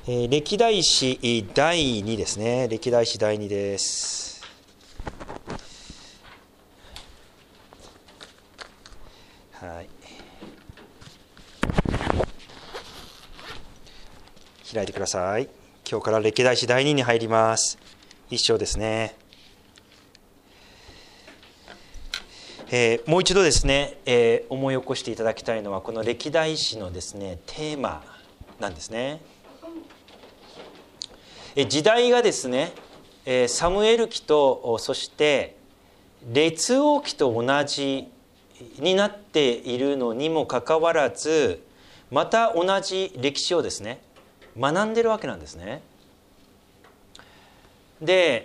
歴代史第2ですね。歴代史第2です。はい。開いてください。今日から歴代史第2に入ります。一章ですね。もう一度ですね、思い起こしていただきたいのはこの歴代史のですねテーマなんですね。時代がですね、サムエル記とそして列王記と同じになっているのにもかかわらず、また同じ歴史をですね学んでるわけなんですね。で、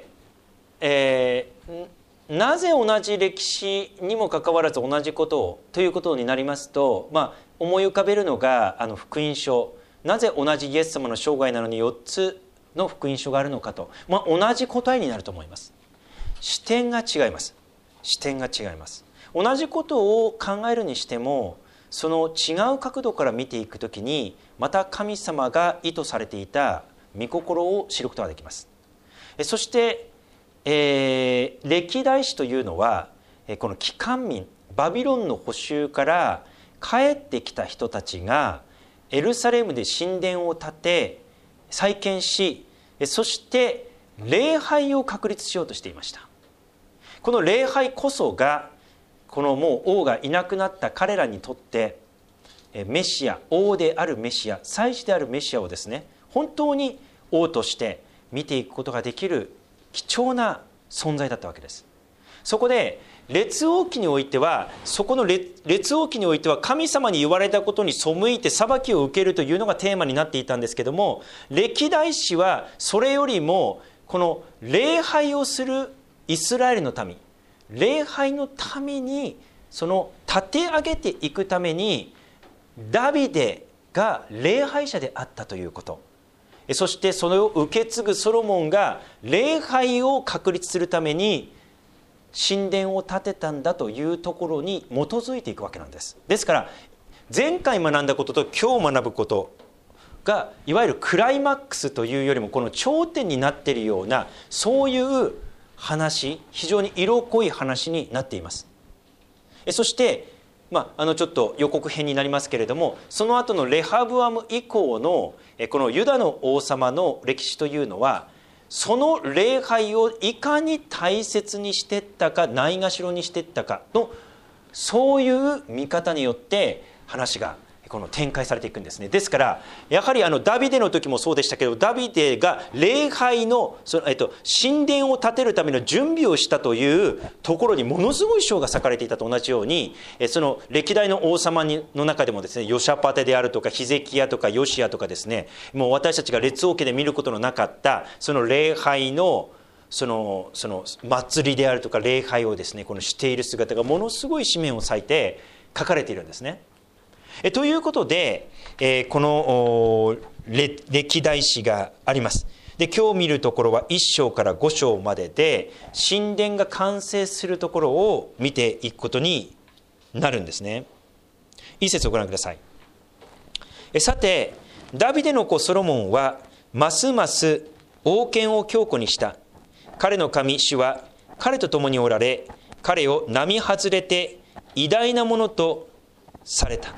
なぜ同じ歴史にもかかわらず同じことをということになりますと、思い浮かべるのが福音書。なぜ同じイエス様の生涯なのに4つの福音書があるのかと、同じ答えになると思います。視点が違います。視点が違います。同じことを考えるにしても、その違う角度から見ていくときに、また神様が意図されていた御心を知ることができます。そして、歴代史というのはこの帰還民、バビロンの捕囚から帰ってきた人たちがエルサレムで神殿を建て再建し、そして礼拝を確立しようとしていました。この礼拝こそがこのもう王がいなくなった彼らにとってメシア、王であるメシア、祭司であるメシアをですね本当に王として見ていくことができる貴重な存在だったわけです。そこで列王記においては、そこの列王記においては神様に言われたことに背いて裁きを受けるというのがテーマになっていたんですけども、歴代史はそれよりもこの礼拝をするイスラエルの民、礼拝のためにその立て上げていくためにダビデが礼拝者であったということ、そしてそれを受け継ぐソロモンが礼拝を確立するために神殿を建てたんだというところに基づいていくわけなんです。ですから前回学んだことと今日学ぶことがいわゆるクライマックスというよりもこの頂点になっているような、そういう話、非常に色濃い話になっています。そしてちょっと予告編になりますけれども、その後のレハブアム以降のこのユダの王様の歴史というのは、その礼拝をいかに大切にしていったか、ないがしろにしていったかの、そういう見方によって話がこの展開されていくんですね。ですからやはりダビデの時もそうでしたけど、ダビデが礼拝の神殿を建てるための準備をしたというところにものすごい章が割かれていたと同じように、その歴代の王様の中でもですね、ヨシャパテであるとかヒゼキヤとかヨシアとかですね、もう私たちが列王記で見ることのなかったその礼拝のその祭りであるとか礼拝をですねしている姿がものすごい紙面を割いて書かれているんですね。ということで、この歴代史があります。で、今日見るところは1章から5章までで神殿が完成するところを見ていくことになるんですね。一節をご覧ください。さてダビデの子ソロモンはますます王権を強固にした。彼の神主は彼と共におられ、彼を並外れて偉大なものとされた。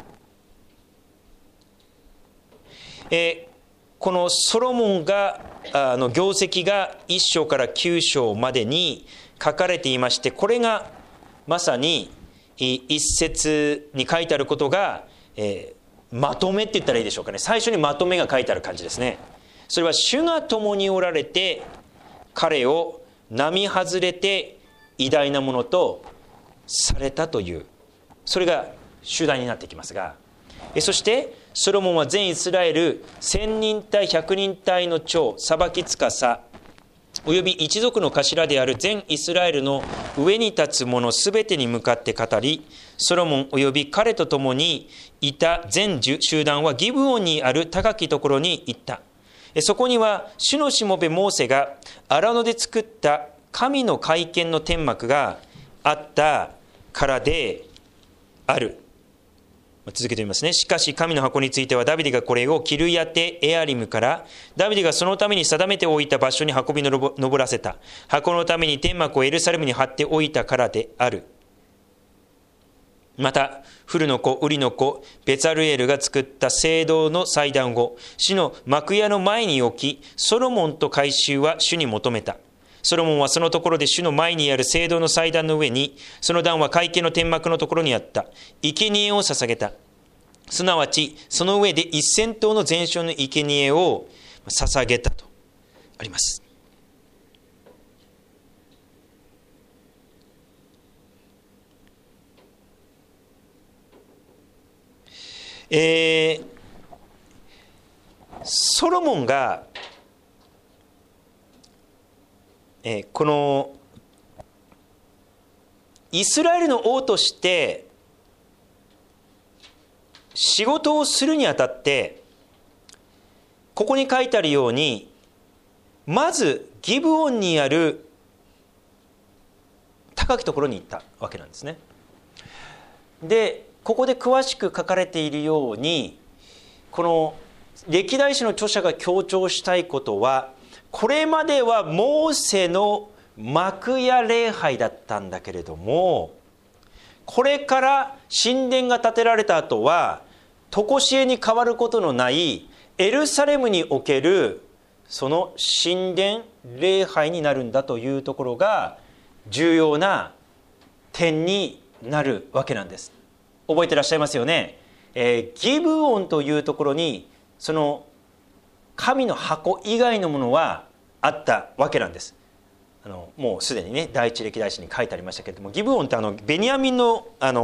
このソロモンが業績が1章から9章までに書かれていまして、これがまさに一節に書いてあることが、まとめって言ったらいいでしょうかね。最初にまとめが書いてある感じですね。それは主が共におられて彼を並外れて偉大なものとされたという、それが主題になってきますが、そしてソロモンは全イスラエル1000人隊100人隊の長裁き司および一族の頭である全イスラエルの上に立つ者すべてに向かって語り、ソロモンおよび彼と共にいた全集団はギブオンにある高きところに行った。そこには主のしもべモーセが荒野で作った神の会見の天幕があったからである。 続けてみますね。しかし神の箱についてはダビデがこれをキルヤテエアリムからダビデがそのために定めておいた場所に運び登らせた。箱のために天幕をエルサレムに張っておいたからである。またフルの子ウリの子ベツァルエルが作った聖堂の祭壇を主の幕屋の前に置き、ソロモンと改宗は主に求めた。ソロモンはそのところで主の前にある聖堂の祭壇の上に、その壇は会見の天幕のところにあった生贄を捧げた。すなわちその上で1000頭の全焼の生贄を捧げたとあります。ソロモンがこのイスラエルの王として仕事をするにあたって、ここに書いてあるようにまずギブオンにある高きところに行ったわけなんですね。でここで詳しく書かれているように、この歴代史の著者が強調したいことは、これまではモーセの幕屋礼拝だったんだけれども、これから神殿が建てられた後は常しえに変わることのないエルサレムにおけるその神殿礼拝になるんだというところが重要な点になるわけなんです。覚えてらっしゃいますよね。ギブオンというところにその神の箱以外のものはあったわけなんです。もうすでにね第一歴代史に書いてありましたけれども、ギブオンってベニヤミンの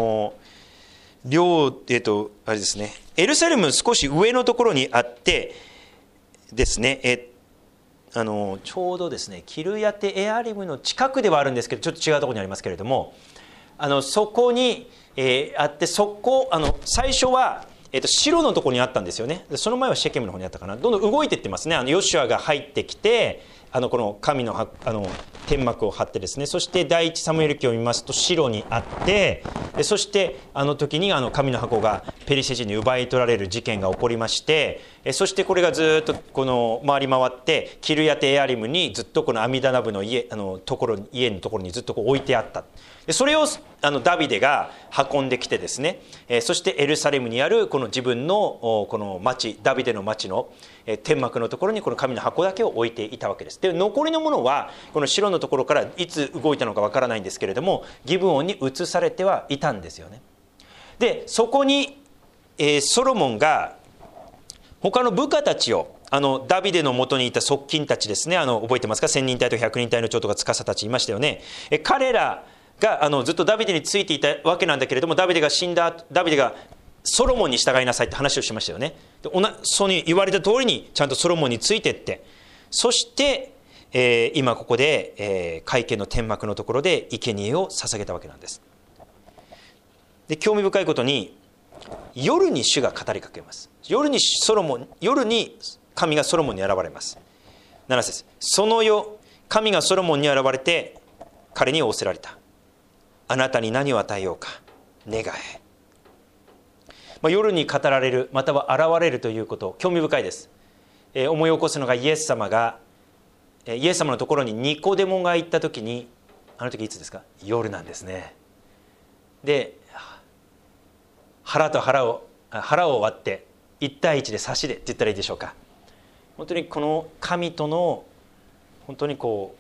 領あれですね、エルサレム少し上のところにあってですね、ちょうどですねキルヤテエアリムの近くではあるんですけど、ちょっと違うところにありますけれども、そこにあって、最初は、シロのところにあったんですよね。その前はシェケムの方にあったかな。どんどん動いていってますね。ヨシュアが入ってきてこの神の天幕を張ってですね、そして第一サムエル記を見ますとシロにあって、そして時に神の箱がペリシテ人に奪い取られる事件が起こりまして、そしてこれがずっとこの回り回ってキルヤテエアリムにずっとこのアミダナブの家のところにずっと置いてあった。それをダビデが運んできてですね、そしてエルサレムにあるこの自分のこの町、ダビデの町の天幕のところにこの神の箱だけを置いていたわけです。で残りのものはこの城のところからいつ動いたのかわからないんですけれども、ギブオンに移されてはいたんですよね。でそこに、ソロモンが他の部下たちをダビデのもとにいた側近たちですね、覚えてますか。1000人隊と100人隊の長とか司たちいましたよね。彼らがずっとダビデについていたわけなんだけれども、ダビデが死んだ、ダビデがソロモンに従いなさいって話をしましたよね。でそうに言われた通りにちゃんとソロモンについてって、そして、今ここで、会見の天幕のところで生贄を捧げたわけなんです。で興味深いことに夜に主が語りかけます。夜に神がソロモンに現れます。7節、その夜神がソロモンに現れて彼に仰せられた。あなたに何を与えようか願え。夜に語られる、または現れるということ、興味深いです。思い起こすのがイエス様のところにニコデモが行った時に、あの時いつですか。夜なんですね。で腹を割って1対1で差しでって言ったらいいでしょうか。本当にこの神との本当に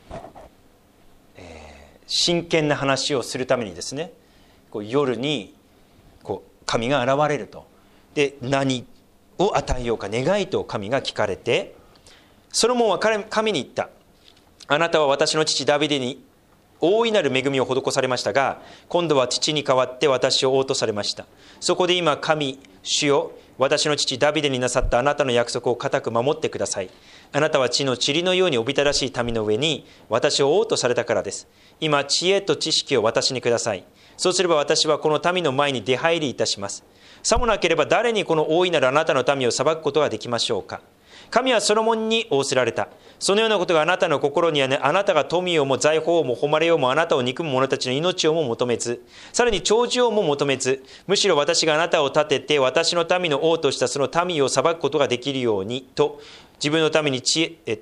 真剣な話をするためにですね、夜に神が現れると。で何を与えようか願いと神が聞かれて、ソロモンは神に言った。あなたは私の父ダビデに大いなる恵みを施されましたが、今度は父に代わって私を王とされました。そこで今神主よ、私の父ダビデになさったあなたの約束を固く守ってください。あなたは地の塵のようにおびただしい民の上に私を王とされたからです。今知恵と知識を私にください。そうすれば私はこの民の前に出入りいたします。 さもなければ誰にこの大いなるあなたの民を裁くことができましょうか。神はソロモンに仰せられた。そのようなことがあなたの心にはね、あなたが富をも財宝をも誉れをもあなたを憎む者たちの命をも求めず、さらに長寿をも求めず、むしろ私があなたを立てて私の民の王としたその民を裁くことができるようにと、自分のために知恵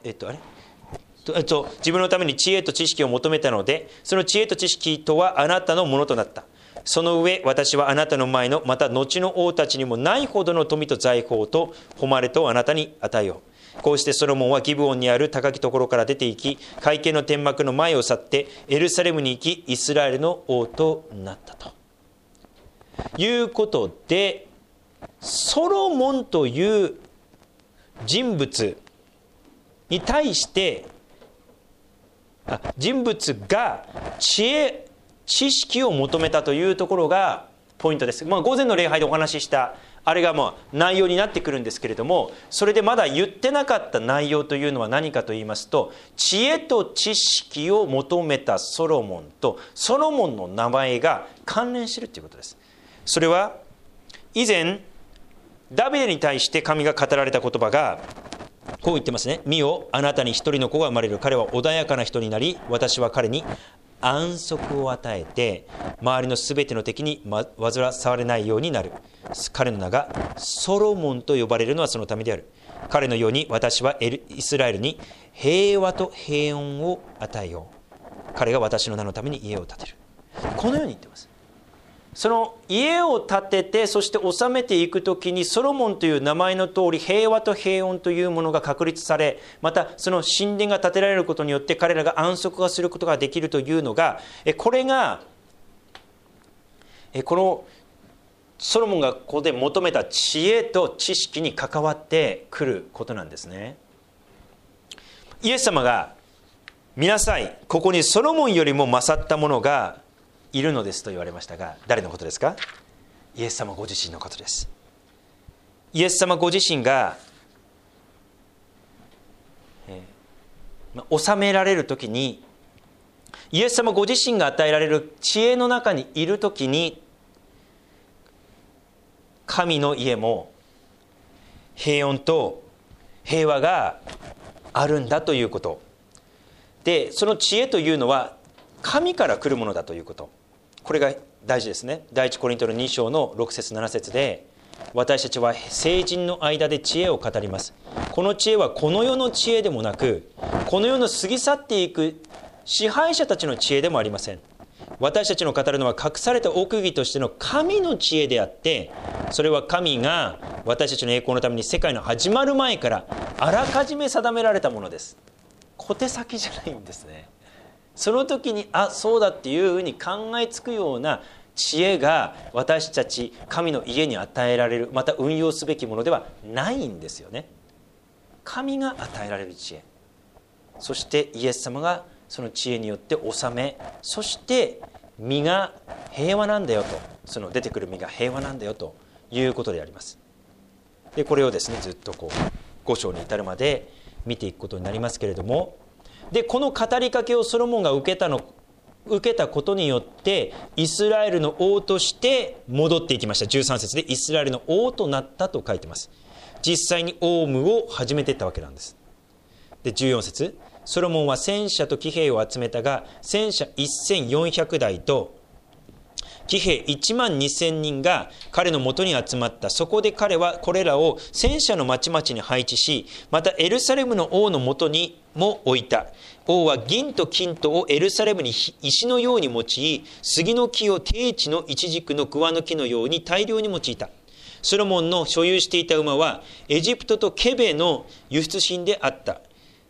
と知識を求めたので、その知恵と知識とはあなたのものとなった。その上、私はあなたの前のまた後の王たちにもないほどの富と財宝と誉れとあなたに与えよう。こうしてソロモンはギブオンにある高きところから出て行き、会見の天幕の前を去ってエルサレムに行き、イスラエルの王となったということで、ソロモンという人物に対して人物が知識を求めたというところがポイントです。午前の礼拝でお話ししたあれが内容になってくるんですけれども、それでまだ言ってなかった内容というのは何かと言いますと、知恵と知識を求めたソロモンとソロモンの名前が関連しているということです。それは以前ダビデに対して神が語られた言葉がこう言ってますね。見よ、あなたに一人の子が生まれる。彼は穏やかな人になり、私は彼に安息を与えて周りのすべての敵に煩われないようになる。彼の名がソロモンと呼ばれるのはそのためである。彼のように私はイスラエルに平和と平穏を与えよう。彼が私の名のために家を建てる。このように言ってます。その家を建てて、そして治めていくときにソロモンという名前の通り平和と平穏というものが確立され、またその神殿が建てられることによって彼らが安息がすることができるというのが、これがこのソロモンがここで求めた知恵と知識に関わってくることなんですね。イエス様が見なさい、ここにソロモンよりも勝ったものがいるのですと言われましたが、誰のことですか？イエス様ご自身のことです。イエス様ご自身が、治められるときに、イエス様ご自身が与えられる知恵の中にいるときに、神の家も平穏と平和があるんだということで、その知恵というのは神から来るものだということ、これが大事ですね。第一コリントの2章の6節7節で、私たちは聖人の間で知恵を語ります。この知恵はこの世の知恵でもなく、この世の過ぎ去っていく支配者たちの知恵でもありません。私たちの語るのは隠された奥義としての神の知恵であって、それは神が私たちの栄光のために世界の始まる前からあらかじめ定められたものです。小手先じゃないんですね。その時にそうだっていうふうに考えつくような知恵が私たち神の家に与えられる、また運用すべきものではないんですよね。神が与えられる知恵、そしてイエス様がその知恵によって治め、そして身が平和なんだよと、その出てくる身が平和なんだよということであります。でこれをですね、ずっと5章に至るまで見ていくことになりますけれども、でこの語りかけをソロモンが受けたことによってイスラエルの王として戻っていきました。13節でイスラエルの王となったと書いてます。実際に王務を始めていったわけなんです。で14節、ソロモンは戦車と騎兵を集めたが、戦車1400台と騎兵1万2000人が彼のもとに集まった。そこで彼はこれらを戦車の町々に配置し、またエルサレムの王のもとにも置いた。王は銀と金とをエルサレムに石のように用い、杉の木を低地のイチジクの桑の木のように大量に用いた。ソロモンの所有していた馬はエジプトとケベの輸出品であった。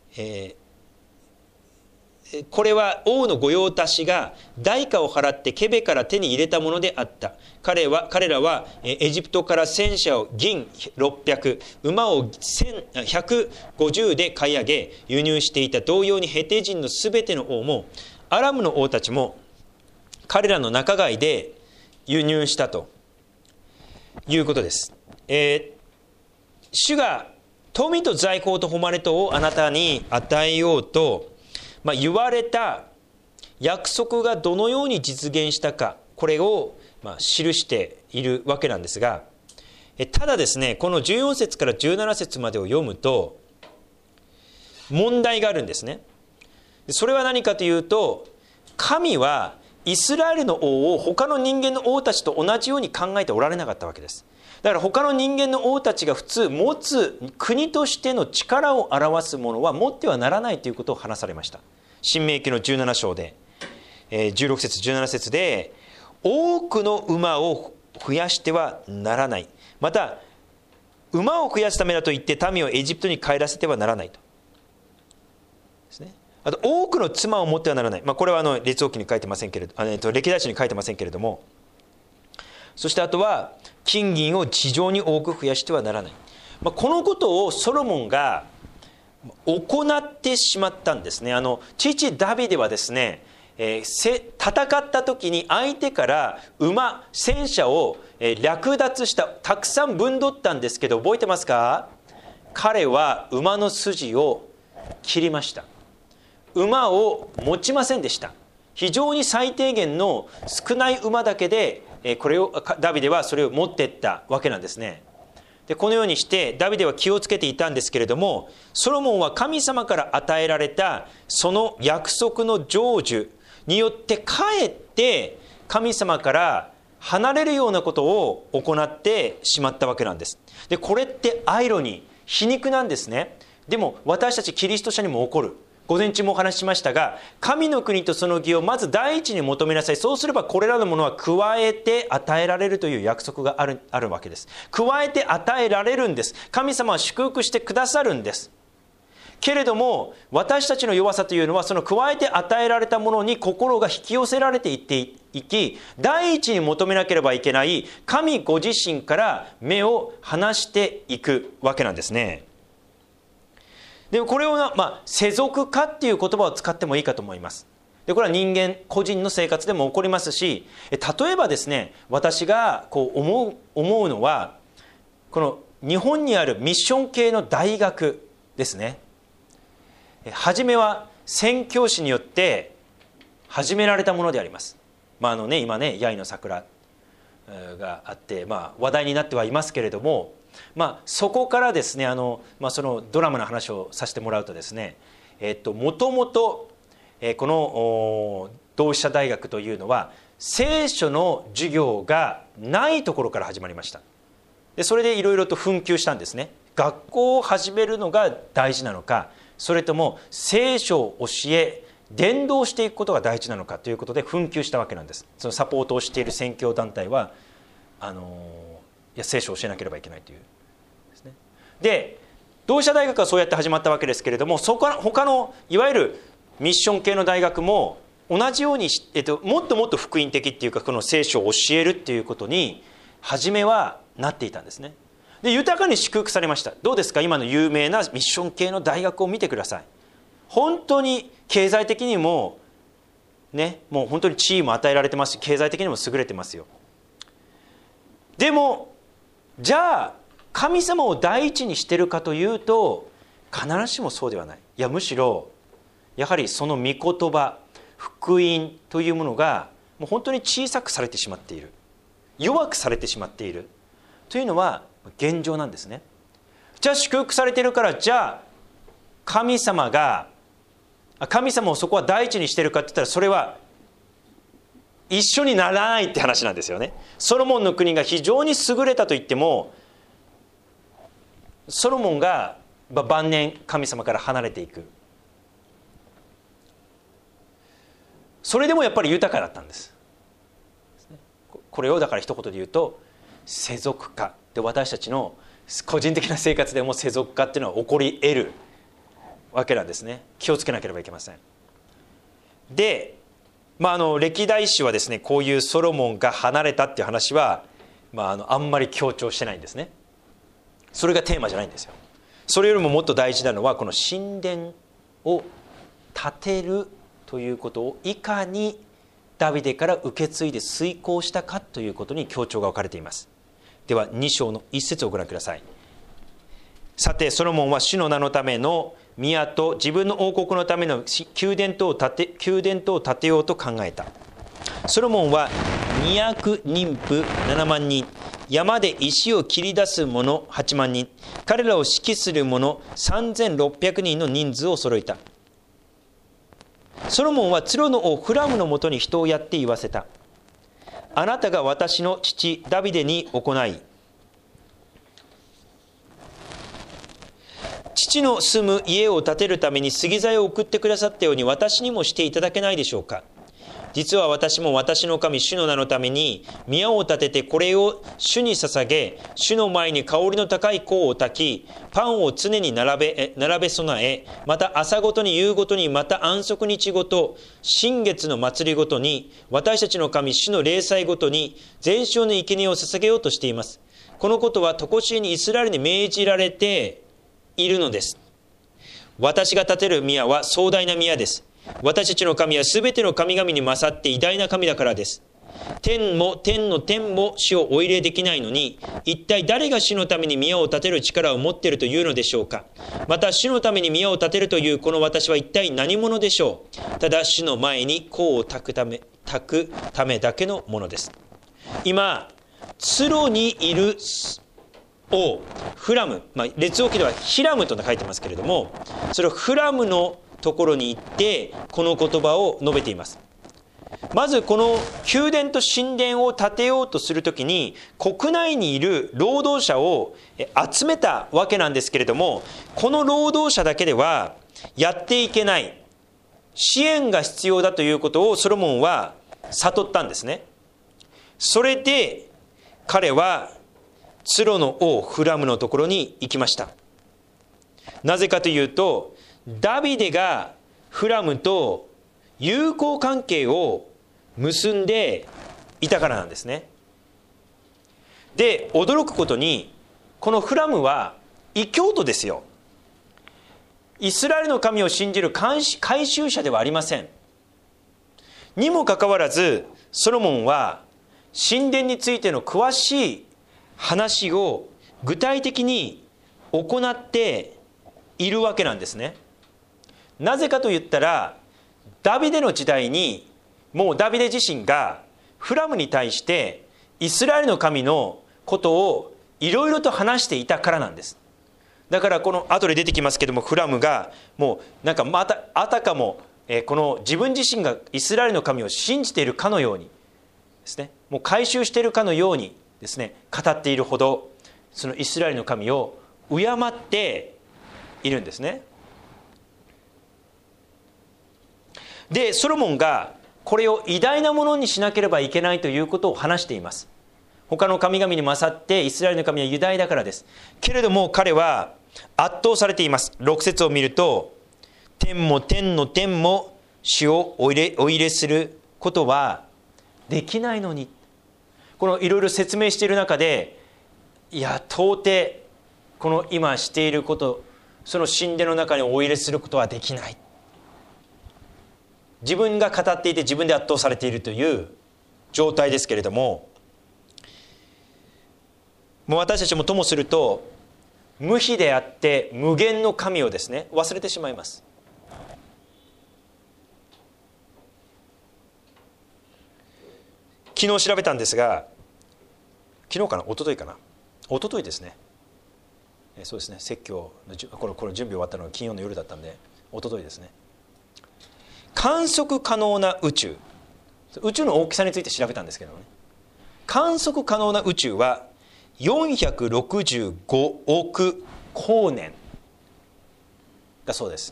これは王の御用達が代価を払ってケベから手に入れたものであった。彼らはエジプトから戦車を銀600、馬を150で買い上げ輸入していた。同様にヘテ人のすべての王もアラムの王たちも彼らの仲買で輸入したということです。主が富と財宝と誉れとをあなたに与えようと言われた約束がどのように実現したか、これを記しているわけなんですが、ただですね、この14節から17節までを読むと問題があるんですね。それは何かというと、神はイスラエルの王を他の人間の王たちと同じように考えておられなかったわけです。だから他の人間の王たちが普通持つ国としての力を表すものは持ってはならないということを話されました。申命記の17章で、16節17節で、多くの馬を増やしてはならない。また馬を増やすためだと言って民をエジプトに帰らせてはならないとですね。あと多くの妻を持ってはならない。これは列王記に書いてませんけれど、歴代史に書いてませんけれども、そしてあとは金銀を地上に多く増やしてはならない。このことをソロモンが行ってしまったんですね。父ダビデはですね、戦った時に相手から戦車を略奪した、たくさん分取ったんですけど、覚えてますか？彼は馬の筋を切りました。馬を持ちませんでした。非常に最低限の少ない馬だけでダビデはそれを持っていったわけなんですね。でこのようにしてダビデは気をつけていたんですけれども、ソロモンは神様から与えられたその約束の成就によってかえって神様から離れるようなことを行ってしまったわけなんです。でこれってアイロニー、皮肉なんですね。でも私たちキリスト者にも起こる。午前中もお話ししましたが、神の国とその義をまず第一に求めなさい。そうすればこれらのものは加えて与えられるという約束があるわけです。加えて与えられるんです。神様は祝福してくださるんです。けれども私たちの弱さというのは、その加えて与えられたものに心が引き寄せられていっていき、第一に求めなければいけない神ご自身から目を離していくわけなんですね。でもこれを世俗化っていう言葉を使ってもいいかと思います。でこれは人間個人の生活でも起こりますし、例えばですね、私が思うのは、この日本にあるミッション系の大学ですね。初めは宣教師によって始められたものであります。今ね八重の桜があって話題になってはいますけれども、そこからですね、そのドラマの話をさせてもらうとですね、もともとこの同志社大学というのは聖書の授業がないところから始まりました。でそれでいろいろと紛糾したんですね。学校を始めるのが大事なのか、それとも聖書を教え伝道していくことが大事なのかということで紛糾したわけなんです。そのサポートをしている宣教団体はいや聖書を教えなければいけないというですね。で同志社大学はそうやって始まったわけですけれども、他のいわゆるミッション系の大学も同じように、もっともっと福音的っていうか、この聖書を教えるっていうことに初めはなっていたんですね。で豊かに祝福されました。どうですか、今の有名なミッション系の大学を見てください。本当に経済的にもね、もう本当に地位も与えられてますし、経済的にも優れてますよ。でもじゃあ神様を第一にしているかというと、必ずしもそうではない。いやむしろやはりその御言葉、福音というものがもう本当に小さくされてしまっている、弱くされてしまっているというのは現状なんですね。じゃあ祝福されているから、じゃあ神様をそこは第一にしているかって言ったら、それは一緒にならないって話なんですよね。ソロモンの国が非常に優れたと言っても、ソロモンが晩年神様から離れていく、それでもやっぱり豊かだったんです。これをだから一言で言うと世俗化で、私たちの個人的な生活でも世俗化っていうのは起こり得るわけなんですね。気をつけなければいけません。で、歴代史はですね、こういうソロモンが離れたっていう話は、あんまり強調してないんですね。それがテーマじゃないんですよ。それよりももっと大事なのは、この神殿を建てるということをいかにダビデから受け継いで遂行したかということに強調が置かれています。では2章の1節をご覧ください。さてソロモンは主の名のための宮と自分の王国のための宮殿等を建てようと考えた。ソロモンは 200人婦7万人、山で石を切り出す者8万人、彼らを指揮する者3600人の人数を揃えた。ソロモンはツロの王フラムのもとに人をやって言わせた。あなたが私の父ダビデに行い、父の住む家を建てるために杉材を送ってくださったように私にもしていただけないでしょうか。実は私も私の神主の名のために宮を建てて、これを主に捧げ、主の前に香りの高い香を焚き、パンを常に並べ備え、また朝ごとに夕ごとに、また安息日ごと、新月の祭りごとに、私たちの神主の礼祭ごとに全焼の生贄を捧げようとしています。このことは常しえにイスラエルに命じられているのです。私が建てる宮は壮大な宮です。私たちの神はすべての神々に勝って偉大な神だからです。天も天の天も主をお入れできないのに、一体誰が主のために宮を建てる力を持っているというのでしょうか。また主のために宮を建てるというこの私は一体何者でしょう。ただ主の前に香を焚くためだけのものです。今ツロにいる王フラム、列王記ではヒラムと書いてますけれども、それをフラムのところに行ってこの言葉を述べています。まずこの宮殿と神殿を建てようとするときに国内にいる労働者を集めたわけなんですけれども、この労働者だけではやっていけない、支援が必要だということをソロモンは悟ったんですね。それで彼はツロの王フラムのところに行きました。なぜかというと、ダビデがフラムと友好関係を結んでいたからなんですね。で、驚くことにこのフラムは異教徒ですよ。イスラエルの神を信じる改宗者ではありません。にもかかわらずソロモンは神殿についての詳しい話を具体的に行っているわけなんですね。なぜかと言ったら、ダビデの時代にもうダビデ自身がフラムに対してイスラエルの神のことをいろいろと話していたからなんです。だからこの後で出てきますけども、フラムがもうなんかまたあたかもこの自分自身がイスラエルの神を信じているかのようにですね、もう改宗しているかのようにですね、語っているほどそのイスラエルの神を敬っているんですね。で、ソロモンがこれを偉大なものにしなければいけないということを話しています。他の神々に勝ってイスラエルの神は偉大だからです。けれども彼は圧倒されています。6節を見ると、天も天の天も主をお入れすることはできないのに、このいろいろ説明している中で、いや到底この今していること、その神殿の中にお入れすることはできない。自分が語っていて自分で圧倒されているという状態ですけれども、もう私たちもともすると無比であって無限の神をですね、忘れてしまいます。昨日調べたんですが、昨日かな、一昨日かな、一昨日ですね、そうですね、説教のこれ準備終わったのが金曜の夜だったんで一昨日ですね。観測可能な宇宙の大きさについて調べたんですけどね、観測可能な宇宙は465億光年だそうです。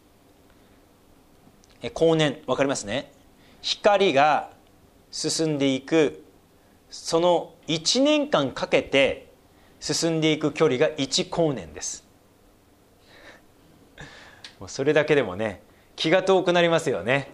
光年分かりますね。光が進んでいく、その1年間かけて進んでいく距離が1光年です。もうそれだけでもね、気が遠くなりますよね。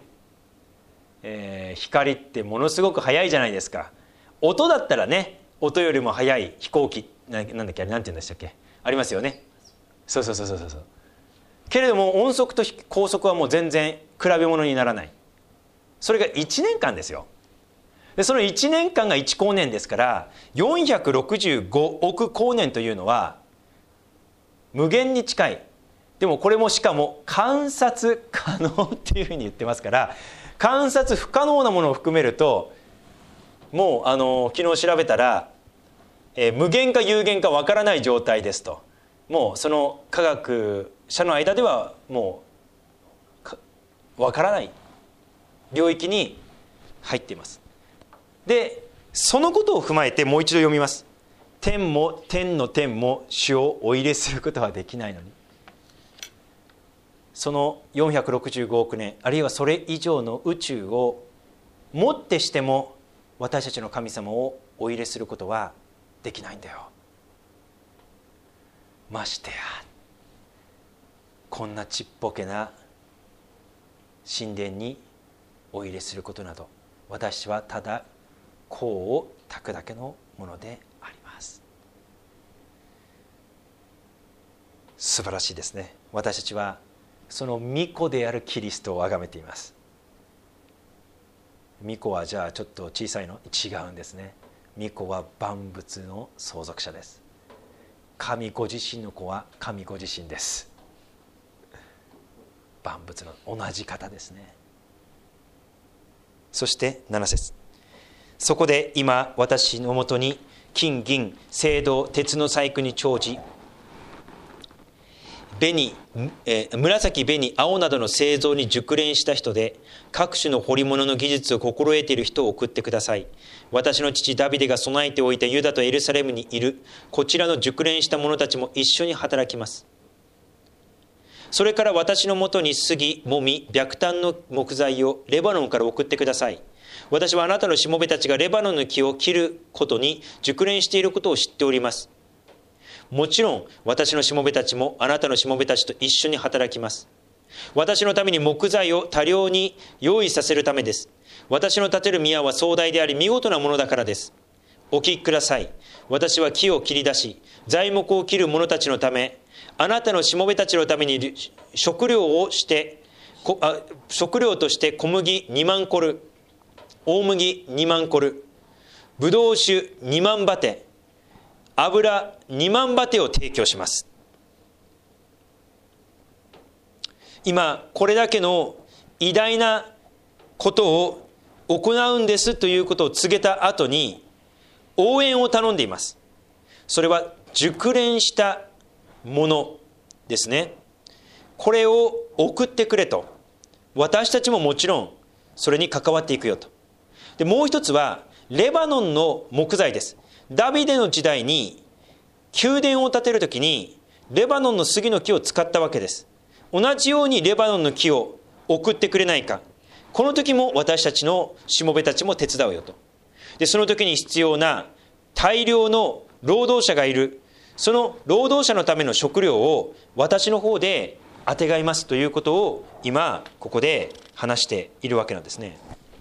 光ってものすごく速いじゃないですか。音だったらね、音よりも速い飛行機なんだっけ、あれなんて言うんでしたっけ、ありますよね。そうけれども音速と高速はもう全然比べ物にならない。それが1年間ですよ。でその1年間が1光年ですから、465億光年というのは無限に近い。でもこれもしかも観察可能っていうふうに言ってますから、観察不可能なものを含めるともう昨日調べたら、無限か有限かわからない状態ですと、もうその科学者の間ではもうわからない領域に入っています。でそのことを踏まえてもう一度読みます。天も天の天も主をお入れすることはできないのに、その465億年あるいはそれ以上の宇宙をもってしても私たちの神様をお入れすることはできないんだよ。ましてやこんなちっぽけな神殿にお入れすることなど、私はただ香を焚くだけのものであります。素晴らしいですね。私たちはその御子であるキリストを崇めています。御子はじゃあちょっと小さいの？違うんですね。御子は万物の相続者です。神ご自身の子は神ご自身です。万物の同じ方ですね。そして7節、そこで今私のもとに金銀青銅鉄の細工に長じ、紫紅青などの製造に熟練した人で各種の彫り物の技術を心得ている人を送ってください。私の父ダビデが備えておいたユダとエルサレムにいるこちらの熟練した者たちも一緒に働きます。それから私のもとに杉、もみ、白檀の木材をレバノンから送ってください。私はあなたのしもべたちがレバノンの木を切ることに熟練していることを知っております。もちろん私のしもべたちもあなたのしもべたちと一緒に働きます。私のために木材を多量に用意させるためです。私の建てる宮は壮大であり見事なものだからです。お聞きください。私は木を切り出し材木を切る者たちのため、あなたのしもべたちのために食料として小麦2万コル、大麦2万コル、ブドウ酒2万バテ、油2万バテを提供します。今これだけの偉大なことを行うんですということを告げた後に応援を頼んでいます。それは熟練したものですね。これを送ってくれと。私たちももちろんそれに関わっていくよと。でもう一つはレバノンの木材です。ダビデの時代に宮殿を建てるときにレバノンの杉の木を使ったわけです。同じようにレバノンの木を送ってくれないか。この時も私たちのしもべたちも手伝うよと。でその時に必要な大量の労働者がいる。その労働者のための食料を私の方であてがいますということを今ここで話しているわけなんですね。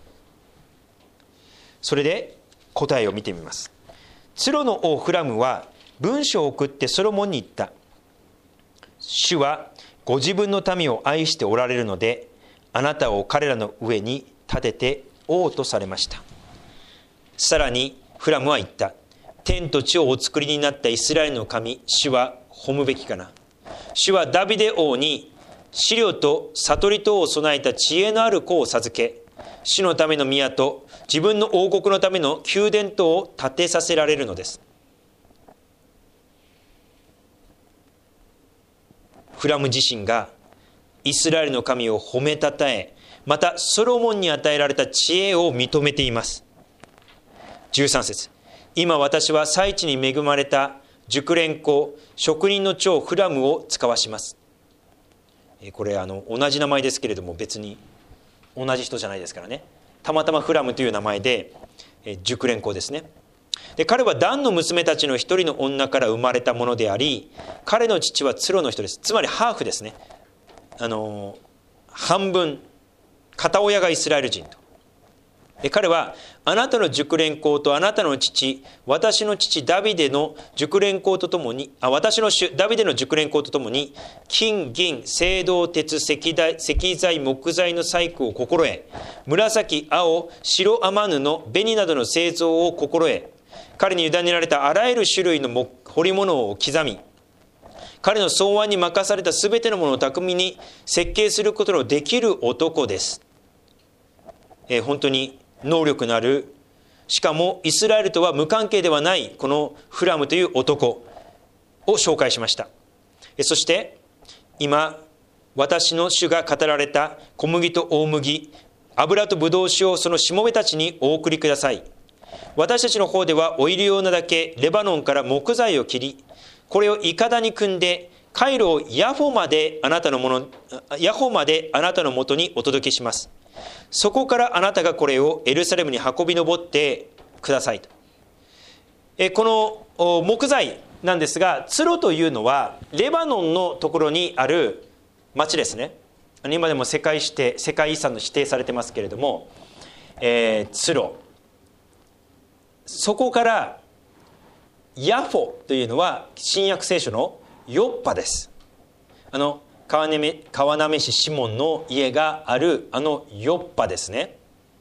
それで答えを見てみます。ツロの王フラムは文書を送ってソロモンに言った。主はご自分の民を愛しておられるので、あなたを彼らの上に立てて王とされました。さらにフラムは言った。天と地をお作りになったイスラエルの神、主は褒むべきかな。主はダビデ王に資料と悟り等を備えた知恵のある子を授け、主のための宮と自分の王国のための宮殿等を建てさせられるのです。フラム自身がイスラエルの神を褒めたたえ、またソロモンに与えられた知恵を認めています。13節、今私は最地に恵まれた熟練工、職人の長フラムを使わします。これ同じ名前ですけれども別に同じ人じゃないですからね。たまたまフラムという名前で熟練工ですね。で彼はダンの娘たちの一人の女から生まれたものであり、彼の父はツロの人です。つまりハーフですね。半分片親がイスラエル人と。で彼はあなたの熟練工とあなたの父、私の父ダビデの熟練工とともに、私の主ダビデの熟練工とともに金銀青銅鉄石材木材の細工を心得、紫青白天布紅などの製造を心得、彼に委ねられたあらゆる種類の彫り物を刻み、彼の草案に任されたすべてのものを巧みに設計することのできる男です。本当に能力のあるしかもイスラエルとは無関係ではないこのフラムという男を紹介しました。そして今私の主が語られた小麦と大麦、油とブドウ酒をそのしもべたちにお送りください。私たちの方ではオイル用なだけレバノンから木材を切り、これをいかだに組んで回路をヤホまであなたのもとにお届けします。そこからあなたがこれをエルサレムに運び上ってくださいと。この木材なんですが、ツロというのはレバノンのところにある町ですね。今でも世界遺産の指定されてますけれども、ツロ、そこからヤフォというのは新約聖書のヨッパです。川滑市シモンの家があるヨッパですね。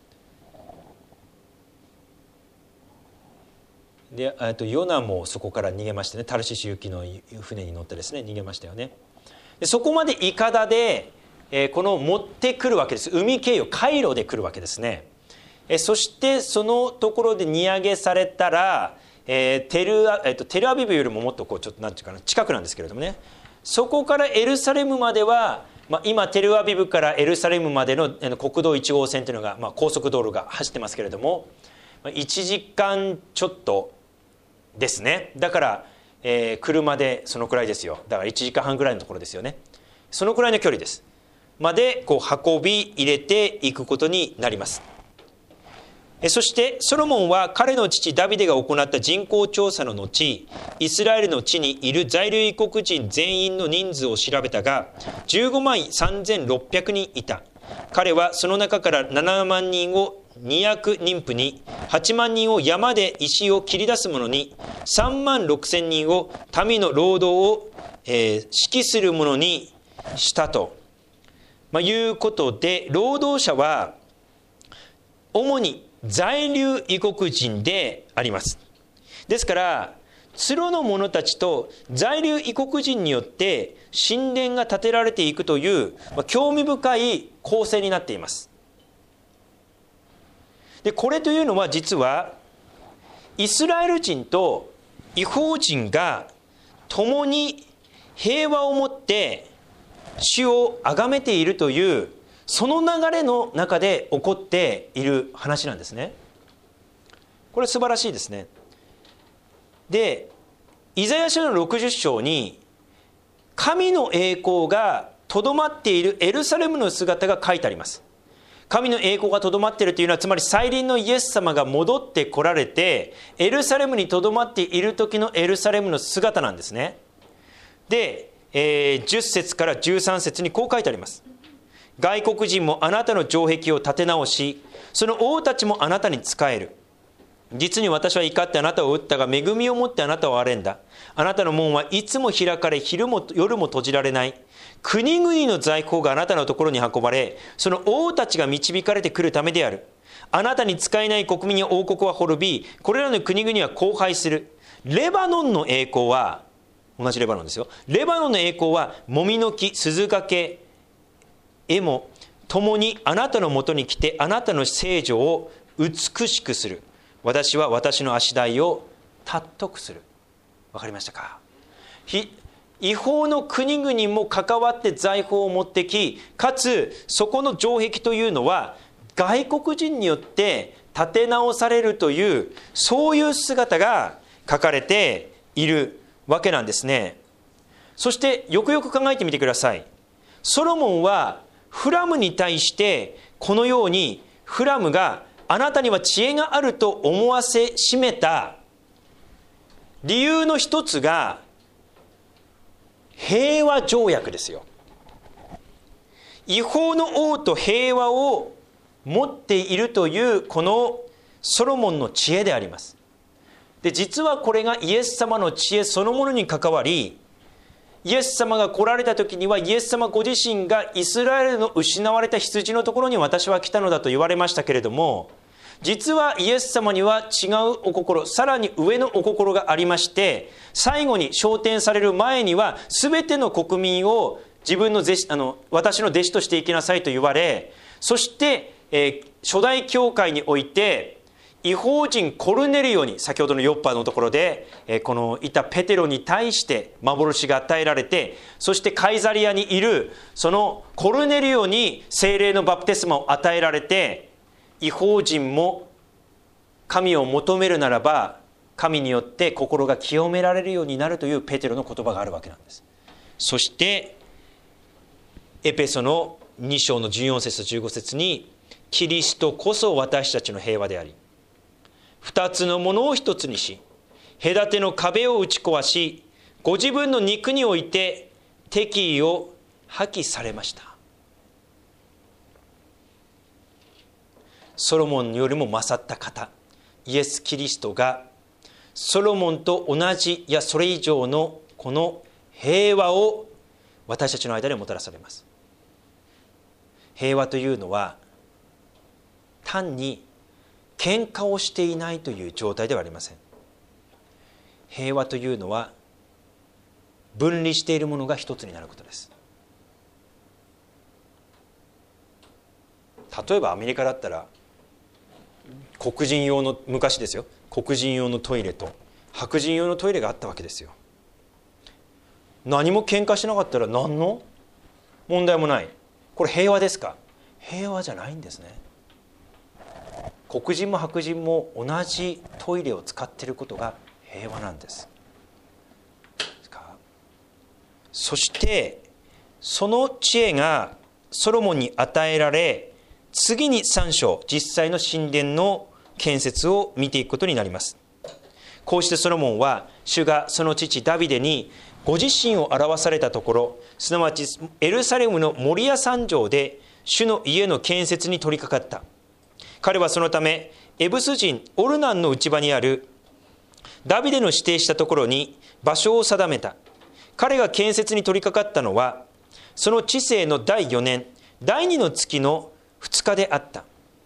でヨナもそこから逃げましてね、タルシシュ行きの船に乗ってですね逃げましたよね。でそこまでいかだで、この持ってくるわけです。海経由海路で来るわけですね。そしてそのところで荷揚げされたら、テルアビブよりももっとこうちょっとなんていうかな、近くなんですけれどもね、そこからエルサレムまでは、今テルアビブからエルサレムまでの国道1号線というのが、高速道路が走ってますけれども、1時間ちょっとですね。だから、車でそのくらいですよ。だから1時間半ぐらいのところですよね。そのくらいの距離ですまでこう運び入れていくことになります。そしてソロモンは彼の父ダビデが行った人口調査の後、イスラエルの地にいる在留異国人全員の人数を調べたが、15万3600人いた。彼はその中から7万人を二役妊婦に、8万人を山で石を切り出す者に、3万6000人を民の労働を、指揮する者にしたと、いうことで、労働者は主に在留異国人であります。ですからツロの者たちと在留異国人によって神殿が建てられていくという、興味深い構成になっています。でこれというのは実はイスラエル人と異邦人が共に平和をもって主を崇めているというその流れの中で起こっている話なんですね。これ素晴らしいですね。でイザヤ書の60章に神の栄光がとどまっているエルサレムの姿が書いてあります。神の栄光がとどまっているというのは、つまり再臨のイエス様が戻ってこられてエルサレムにとどまっている時のエルサレムの姿なんですね。で、10節から13節にこう書いてあります。外国人もあなたの城壁を建て直し、その王たちもあなたに仕える。実に私は怒ってあなたを撃ったが、恵みをもってあなたを憐れんだ。あなたの門はいつも開かれ、昼も夜も閉じられない。国々の財宝があなたのところに運ばれ、その王たちが導かれてくるためである。あなたに使えない国民や王国は滅び、これらの国々は荒廃する。レバノンの栄光は、同じレバノンですよ。レバノンの栄光は、もみの木、鈴掛、絵も共にあなたのもとに来て、あなたの聖女を美しくする。私は私の足台を尊くする。わかりましたか？異邦の国々も関わって財宝を持ってき、かつそこの城壁というのは外国人によって建て直されるという、そういう姿が書かれているわけなんですね。そしてよくよく考えてみてください。ソロモンはフラムに対してこのように、フラムがあなたには知恵があると思わせしめた理由の一つが平和条約ですよ。異邦の王と平和を持っているというこのソロモンの知恵であります。で実はこれがイエス様の知恵そのものに関わり、イエス様が来られた時にはイエス様ご自身がイスラエルの失われた羊のところに私は来たのだと言われましたけれども、実はイエス様には違うお心、さらに上のお心がありまして、最後に昇天される前には全ての国民を自分の私の弟子として生きなさいと言われ、そして、初代教会において異邦人コルネリオに、先ほどのヨッパのところでこのいたペテロに対して幻が与えられて、そしてカイザリアにいるそのコルネリオに聖霊のバプテスマを与えられて、異邦人も神を求めるならば神によって心が清められるようになるというペテロの言葉があるわけなんです。そしてエペソの2章の14節と15節に、キリストこそ私たちの平和であり、二つのものを一つにし、隔ての壁を打ち壊し、ご自分の肉において敵意を破棄されました。ソロモンよりも勝った方、イエス・キリストがソロモンと同じ、いやそれ以上のこの平和を私たちの間でもたらされます。平和というのは単に喧嘩をしていないという状態ではありません。平和というのは分離しているものが一つになることです。例えばアメリカだったら黒人用の、昔ですよ、黒人用のトイレと白人用のトイレがあったわけですよ。何も喧嘩しなかったら何の問題もない。これ平和ですか？平和じゃないんですね。黒人も白人も同じトイレを使っていることが平和なんです。そしてその知恵がソロモンに与えられ、次に3章、実際の神殿の建設を見ていくことになります。こうしてソロモンは主がその父ダビデにご自身を表されたところ、すなわちエルサレムのモリア山上で主の家の建設に取り掛かった。彼はそのためエブス人オルナンの内場にあるダビデの指定したところに場所を定めた。彼が建設に取り掛かったのはその治世の第4年第2の月の2日であった。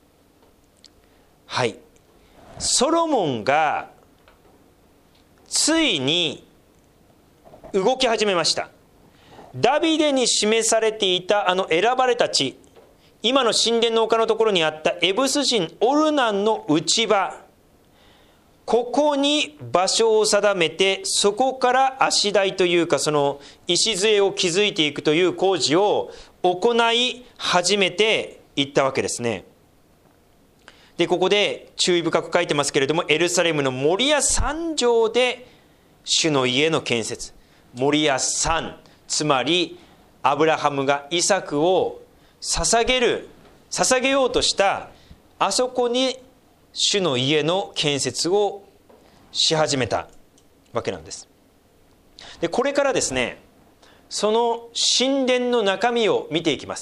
はい、ソロモンがついに動き始めました。ダビデに示されていたあの選ばれた地、今の神殿の丘のところにあったエブス人オルナンの内場、ここに場所を定めて、そこから足台というかその礎を築いていくという工事を行い始めていったわけですね。でここで注意深く書いてますけれども、エルサレムのモリア山上で主の家の建設、モリア山、つまりアブラハムがイサクを捧げようとしたあそこに主の家の建設をし始めたわけなんです。でこれからですね、その神殿の中身を見ていきます。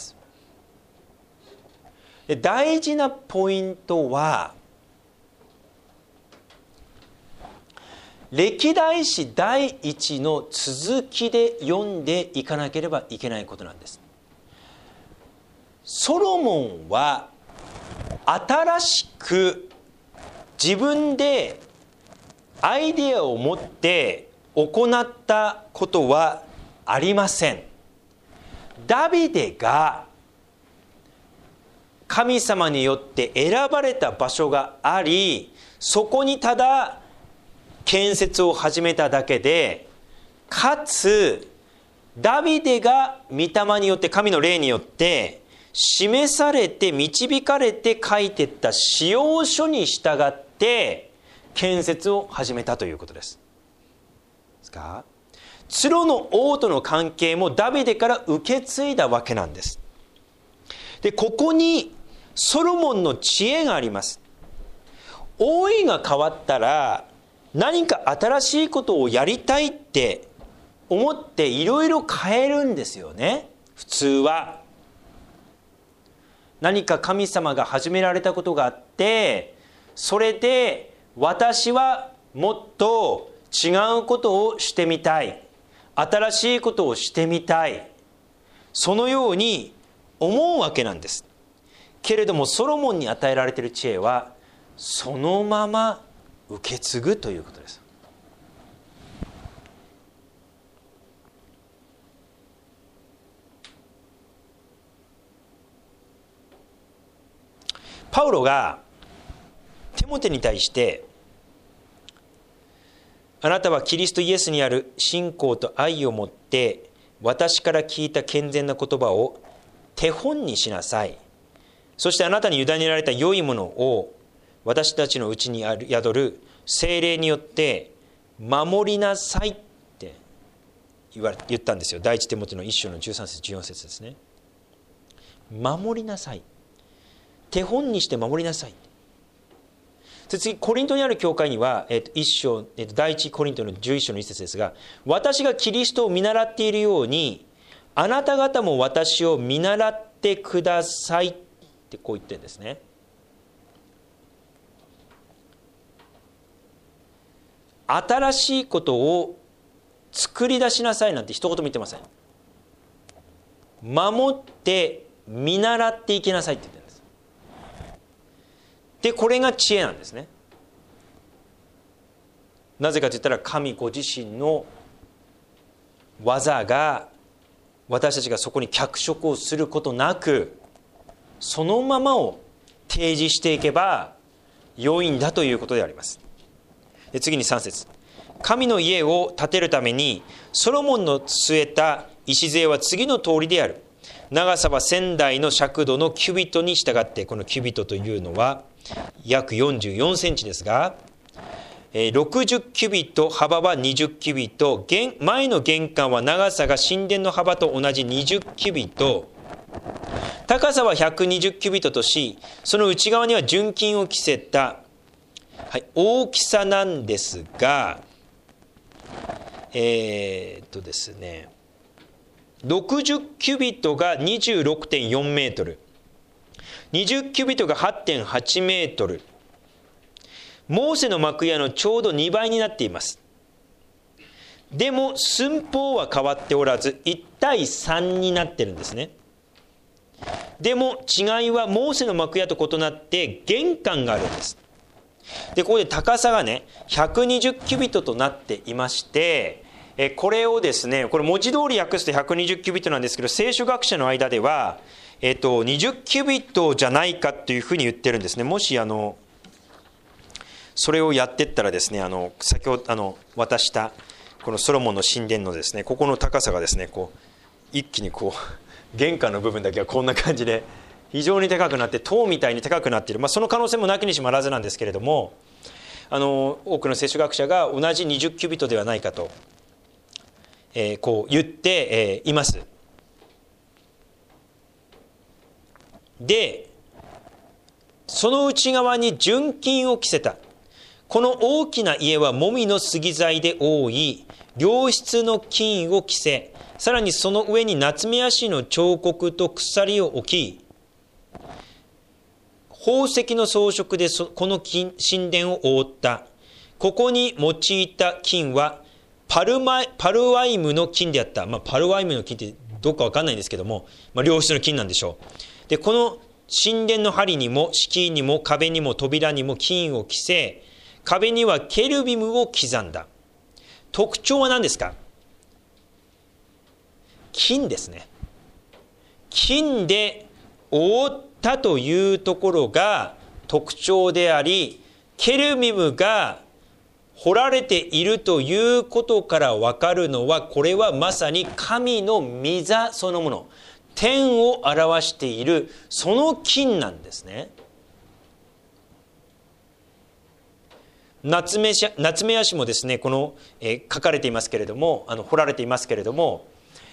で大事なポイントは、歴代史第一の続きで読んでいかなければいけないことなんです。ソロモンは新しく自分でアイデアを持って行ったことはありません。ダビデが神様によって選ばれた場所があり、そこにただ建設を始めただけで、かつダビデが御霊によって、神の霊によって示されて導かれて書いていった仕様書に従って建設を始めたということです。ですか？ツロの王との関係もダビデから受け継いだわけなんです。でここにソロモンの知恵があります。王位が変わったら何か新しいことをやりたいって思っていろいろ変えるんですよね。普通は何か神様が始められたことがあって、それで私はもっと違うことをしてみたい、新しいことをしてみたい、そのように思うわけなんです。けれどもソロモンに与えられている知恵はそのまま受け継ぐということです。パウロがテモテに対して、あなたはキリストイエスにある信仰と愛を持って私から聞いた健全な言葉を手本にしなさい。そしてあなたに委ねられた良いものを私たちのうちに宿る聖霊によって守りなさいって言ったんですよ。第一テモテの1章の13節14節ですね。守りなさい。手本にして守りなさい。次、コリントにある教会には、一章、第一コリントの11章の一節ですが、私がキリストを見習っているように、あなた方も私を見習ってくださいってこう言ってるんですね。新しいことを作り出しなさいなんて一言も言ってません。守って見習っていきなさいって言ってるんです。で、これが知恵なんですね。なぜかと言ったら、神ご自身の技が、私たちがそこに脚色をすることなく、そのままを提示していけば良いんだということであります。で、次に3節。神の家を建てるためにソロモンの据えた礎は次の通りである。長さは1000代の尺度のキュビットに従って、このキュビットというのは約44センチですが、60キュビット、幅は20キュビット、前の玄関は長さが神殿の幅と同じ20キュビット、高さは120キュビットとし、その内側には純金を着せた、大きさなんですが、ですね、60キュビットが 26.4 メートル、20キュビットが 8.8 メートル、モーセの幕屋のちょうど2倍になっています。でも寸法は変わっておらず1対3になってるんですね。でも違いはモーセの幕屋と異なって玄関があるんです。で、ここで高さがね120キュビットとなっていまして、これをですね、これ文字通り訳すと120キュビットなんですけど、聖書学者の間では、20キュビットじゃないかというふうに言ってるんですね。もしそれをやってったらですね、先ほど渡したこのソロモンの神殿のですね、ここの高さがですね、こう一気にこう玄関の部分だけはこんな感じで非常に高くなって、塔みたいに高くなっている、その可能性もなきにしもあらずなんですけれども、多くの聖書学者が同じ20キュビットではないかと、こう言って、います。で、その内側に純金を着せた。この大きな家はもみの杉材で覆い、良質の金を着せ、さらにその上に夏目足の彫刻と鎖を置き、宝石の装飾でこの神殿を覆った。ここに用いた金はパルワイムの金であった。パルワイムの金ってどうか分かんないんですけども、良質の金なんでしょう。で、この神殿の梁にも敷居にも壁にも扉にも金を着せ、壁にはケルビムを刻んだ。特徴は何ですか？金ですね。金で覆ったというところが特徴であり、ケルビムが彫られているということから分かるのは、これはまさに神の御座そのもの、天を表しているその金なんですね。夏目足もですね、この、書かれていますけれども、彫られていますけれども、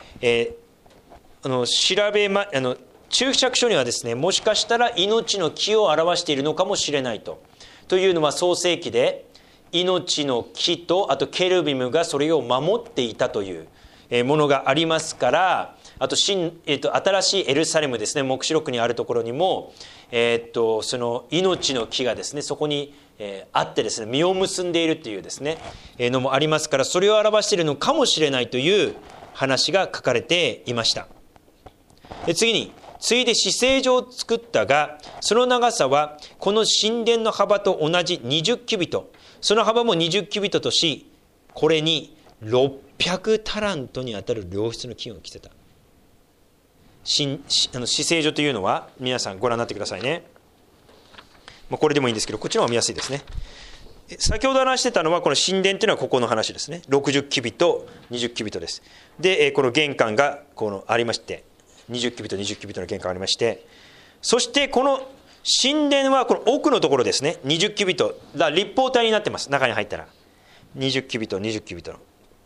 注釈書にはですね、もしかしたら命の木を表しているのかもしれないと。というのは創世記で命の木と、あとケルビムがそれを守っていたというものがありますから、あと新しいエルサレムですね、黙示録にあるところにも、その命の木がですね、そこにあってですね、実を結んでいるというですね、のもありますから、それを表しているのかもしれないという話が書かれていました。次いで至聖所を作ったが、その長さはこの神殿の幅と同じ20キュビット、その幅も20キュビットとし、これに600タラントにあたる良質の金を着せた。至聖所というのは、皆さんご覧になってくださいね。 これでもいいんですけど、こっちの方が見やすいですね。先ほど話してたのはこの神殿というのはここの話ですね。60キュビット20キュビットです。でこの玄関がこのありまして、20キュビット20キュビットの玄関がありまして、そしてこの神殿はこの奥のところですね。20キュビットだ、立方体になってます。中に入ったら20キュビット20キュビットの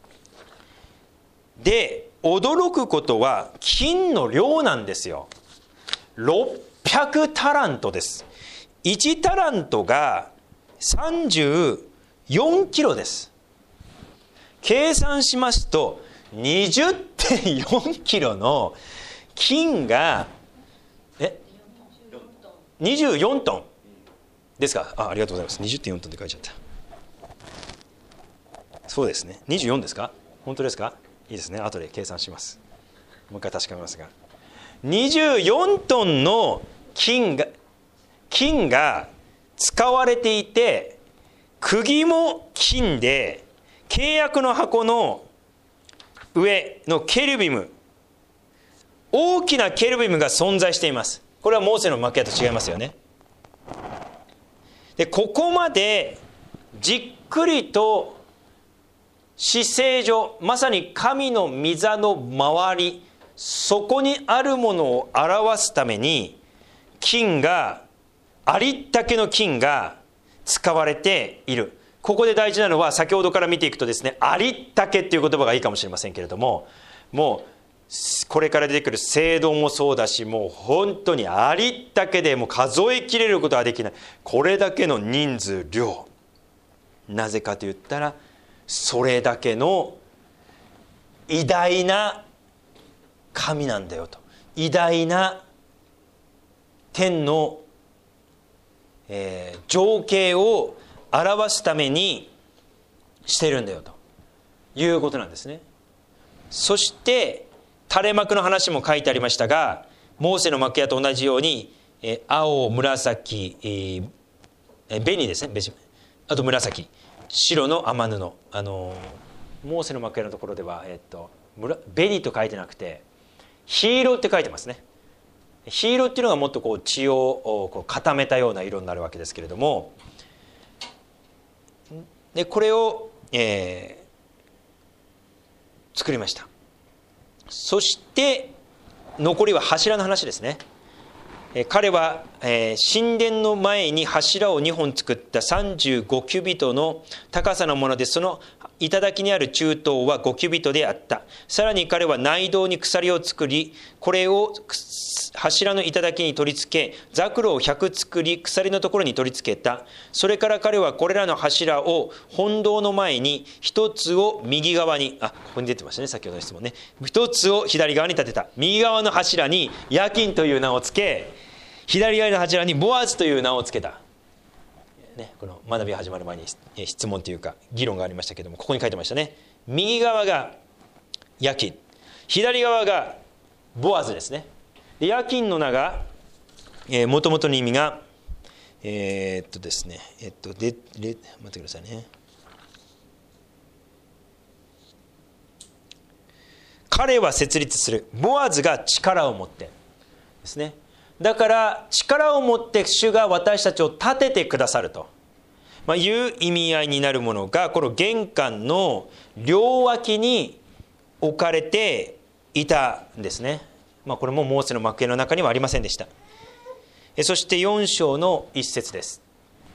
で、驚くことは金の量なんですよ。600タラントです。1タラントが34キロです。計算しますと 20.4 キロの金が24トンですか。ありがとうございます。 20.4 トンって書いちゃった。そうですね。24ですか。本当ですか。いいですね。後で計算します。もう一回確かめますが、24トンの金が使われていて、釘も金で、契約の箱の上のケルビム、大きなケルビムが存在しています。これはモーセの幕屋と違いますよね。でここまでじっくりと至聖所、まさに神の御座の周り、そこにあるものを表すために金が、ありったけの金が使われている。ここで大事なのは、先ほどから見ていくとですね、ありったけっていう言葉がいいかもしれませんけれども、もうこれから出てくる聖堂もそうだし、もう本当にありったけでもう数えきれることができない、これだけの人数量。なぜかと言ったら、それだけの偉大な神なんだよと、偉大な天の、情景を表すためにしてるんだよということなんですね。そして垂れ幕の話も書いてありましたが、モーセの幕屋と同じように、青、紫、紅ですね、あと紫、白の雨布、モーセの幕屋のところでは、紅と書いてなくて黄色って書いてますね。黄色っていうのがもっとこう血をこう固めたような色になるわけですけれども、でこれを、作りました。そして残りは柱の話ですね。彼は、神殿の前に柱を2本作った35キュビトの高さのもので、その頂にある中東は5キュビトであった。さらに彼は内道に鎖を作り、これを柱の頂に取り付け、ザクロを100作り、鎖のところに取り付けた。それから彼はこれらの柱を本堂の前に、一つを右側に、ここに出てましたね、先ほどの質問ね。一つを左側に立てた。右側の柱にヤキンという名をつけ、左側の柱にボアズという名をつけた。この学びが始まる前に質問というか議論がありましたけども、ここに書いてましたね。右側がヤキン、左側がボアズですね。でヤキンの名がもともとの意味がですね待ってくださいね。彼は設立する、ボアズが力を持ってですね。だから力を持って主が私たちを立ててくださると、いう意味合いになるものが、この玄関の両脇に置かれていたんですね。これもモーセの幕屋の中にはありませんでした。そして4章の1節です。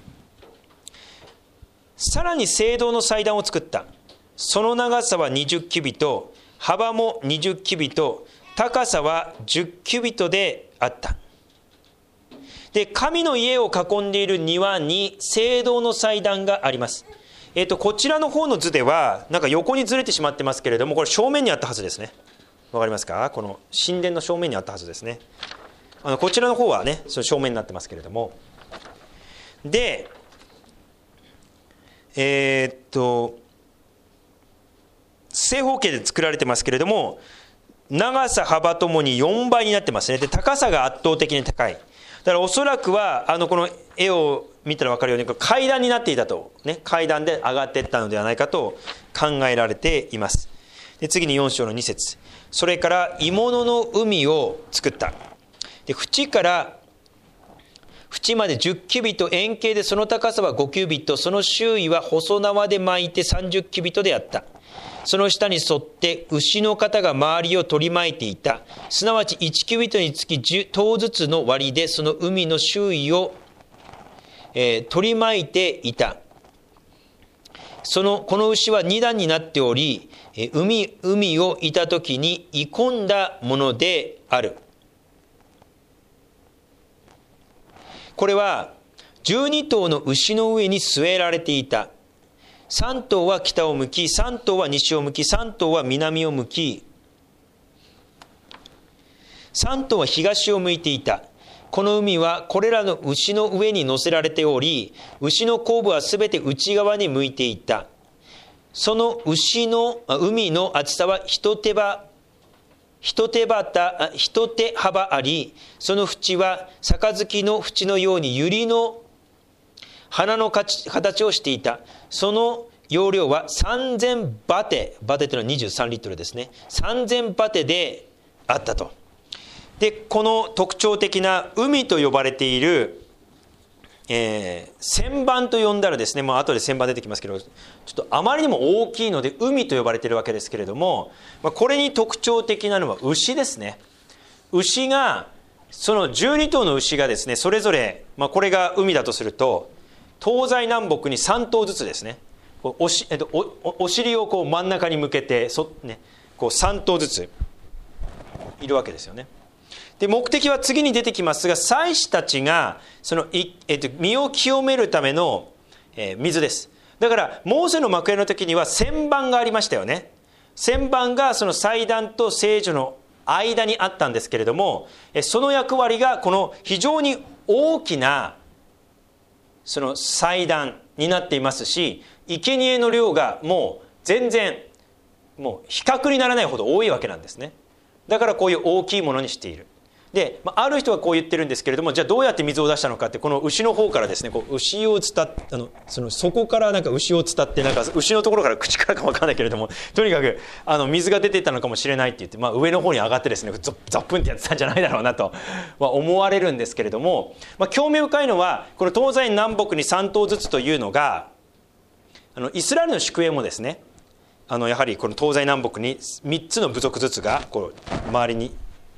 さらに聖堂の祭壇を作った。その長さは20キュビト、幅も20キュビト、高さは10キュビトであった。で神の家を囲んでいる庭に聖堂の祭壇があります。こちらの方の図ではなんか横にずれてしまってますけれども、これ正面にあったはずですね。わかりますか。この神殿の正面にあったはずですね。こちらの方はね、その正面になってますけれども、で正方形で作られてますけれども、長さ幅ともに4倍になってますね。で高さが圧倒的に高い。だからおそらくはこの絵を見たら分かるように階段になっていたと、階段で上がっていったのではないかと考えられています。で次に4章の2節、それから鋳物の海を作った。で縁から縁まで10キュビット、円形でその高さは5キュビット、その周囲は細縄で巻いて30キュビットであった。その下に沿って牛の肩が周りを取り巻いていた。すなわち1キュビットにつき10頭ずつの割でその海の周囲を、取り巻いていた。この牛は2段になっており、海をいた時に鋳込んだものである。これは12頭の牛の上に据えられていた。3頭は北を向き、3頭は西を向き、3頭は南を向き、3頭は東を向いていた。この海はこれらの牛の上に乗せられており、牛の後部はすべて内側に向いていた。その海の厚さは一手幅あり、その縁は杯の縁のように百合の花の形をしていた。その容量は3000バテ。バテというのは23リットルですね。3000バテであったと。で、この特徴的な海と呼ばれている、旋盤と呼んだらですね、後で旋盤出てきますけど、ちょっとあまりにも大きいので海と呼ばれているわけですけれども、これに特徴的なのは牛ですね。牛が、その12頭の牛がですね、それぞれ、これが海だとすると、東西南北に3頭ずつですね、お尻をこう真ん中に向けてこう3頭ずついるわけですよね。で、目的は次に出てきますが、祭司たちがその身を清めるための、水です。だからモーセの幕屋の時には旋盤がありましたよね。旋盤がその祭壇と聖所の間にあったんですけれども、その役割がこの非常に大きなその祭壇になっていますし、生贄の量がもう全然もう比較にならないほど多いわけなんですね。だからこういう大きいものにしている。で、ある人はこう言ってるんですけれども、じゃあどうやって水を出したのかって、この牛の方からですね、こう牛を伝ってそこから牛を伝って、牛のところから口からか分かんないけれども、とにかく水が出ていったのかもしれないって言って、上の方に上がってですね、ザップンってやってたんじゃないだろうなとは思われるんですけれども、興味深いのはこの東西南北に3頭ずつというのが、イスラエルの宿営もですね、やはりこの東西南北に3つの部族ずつがこう周りに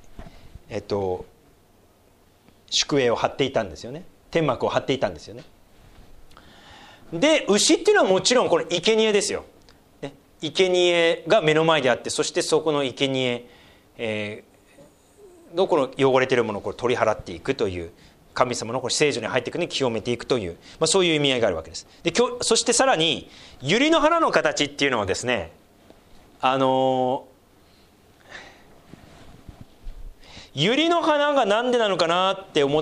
宿営を張っていたんですよね。天幕を張っていたんですよね。で、牛っていうのはもちろんこの生贄ですよ、ね、生贄が目の前であって、そしてそこの生贄、のこの汚れているものをこれ取り払っていくという、神様のこれ聖所に入っていくのに清めていくという、そういう意味合いがあるわけです。で、そしてさらに百合の花の形っていうのはですね、百合の花がなんでなのかなって思って、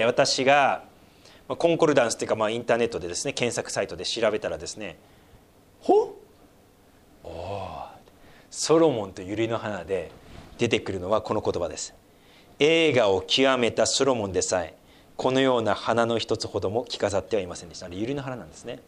私がコンコルダンスっていうか、インターネットでですね、検索サイトで調べたらですね、ソロモンと百合の花で出てくるのはこの言葉です。栄華を極めたソロモンでさえこのような花の一つほども着飾ってはいませんでした。百合の花なんですね。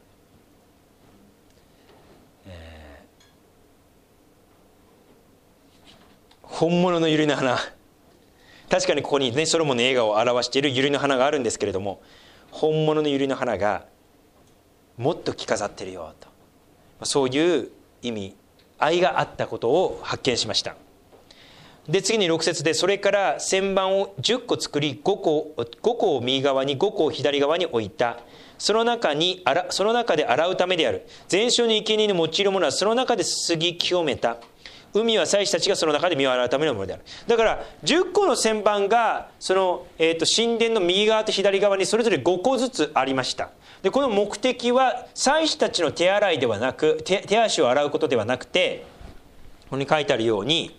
本物の百合の花、確かにここにね、ソロモンの栄華を表している百合の花があるんですけれども、本物の百合の花がもっと着飾ってるよと、そういう意味愛があったことを発見しました。で、次に6節で、それから旋盤を10個作り、5個を右側に5個を左側に置いた。その中で洗うためである。全焼の生贄に用いるものはその中ですすぎ清めた。海は祭司たちがその中で身を洗うためのものである。だから10個の旋盤がその、神殿の右側と左側にそれぞれ5個ずつありました。で、この目的は祭司たちの手洗いではなく、手足を洗うことではなくて、ここに書いてあるように、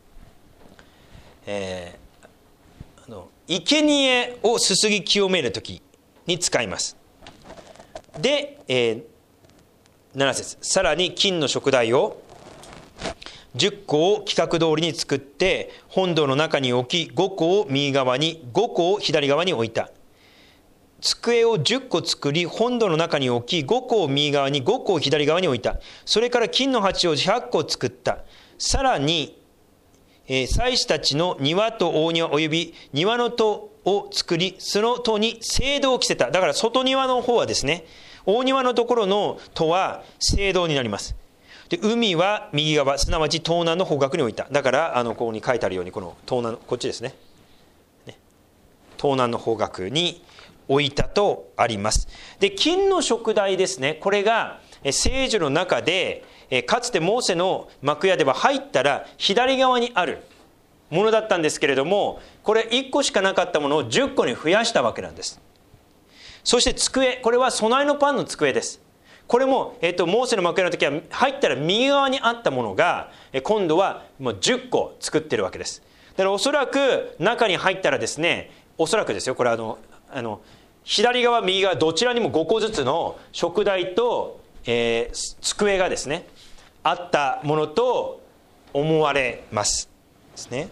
生贄をすすぎ清めるときに使います。で、7節、さらに金の燭台を10個を規格通りに作って本堂の中に置き、5個を右側に5個を左側に置いた。机を10個作り本堂の中に置き、5個を右側に5個を左側に置いた。それから金の鉢を100個作った。さらに祭司たちの庭と大庭および庭の戸を作り、その戸に聖堂を着せた。だから外庭の方はですね、大庭のところの戸は聖堂になります。で、海は右側、すなわち東南の方角に置いた。だからここに書いてあるように、この東南、こっちですね、東南の方角に置いたとあります。で、金の燭台ですね、これが聖所の中で、かつてモーセの幕屋では入ったら左側にあるものだったんですけれども、これ1個しかなかったものを10個に増やしたわけなんです。そして机、これは備えのパンの机です。これも、モーセの幕屋の時は入ったら右側にあったものが、今度はもう10個作ってるわけです。だからおそらく中に入ったらですね、おそらくですよ、これ左側右側どちらにも5個ずつの燭台と、机がですねあったものと思われますですね。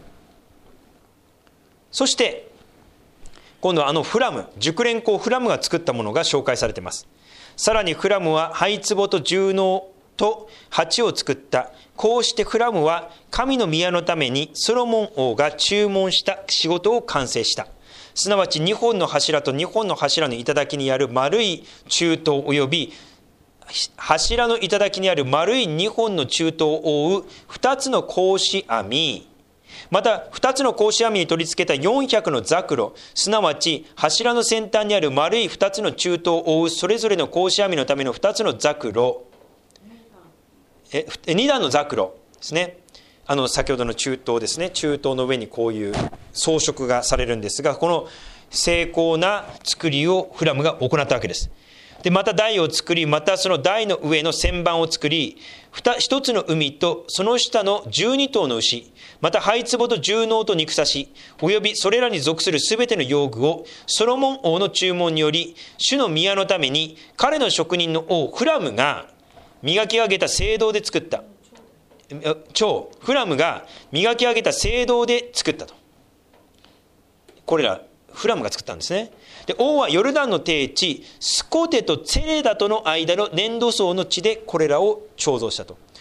そして今度はフラム、熟練工フラムが作ったものが紹介されています。さらにフラムは灰壺と重能と鉢を作った。こうしてフラムは神の宮のためにソロモン王が注文した仕事を完成した。すなわち2本の柱と2本の柱の頂にある丸い柱頭および柱の頂にある丸い2本の柱頭を覆う2つの格子網、また2つの格子網に取り付けた400のザクロ、すなわち柱の先端にある丸い2つの柱頭を覆うそれぞれの格子網のための2つのザクロ、2段のザクロですね。先ほどの中東ですね、中東の上にこういう装飾がされるんですが、この精巧な作りをフラムが行ったわけです。でまた台を作り、またその台の上の旋盤を作り、一つの海とその下の12頭の牛、また灰壺と重能と肉刺しおよびそれらに属するすべての用具をソロモン王の注文により、主の宮のために彼の職人の王フラムが磨き上げた聖堂で作った。フラムが磨き上げた聖堂で作ったと。これらフラムが作ったんですね。で王はヨルダンの低地スコテとツェレダとの間の粘土層の地でこれらを鋳造した。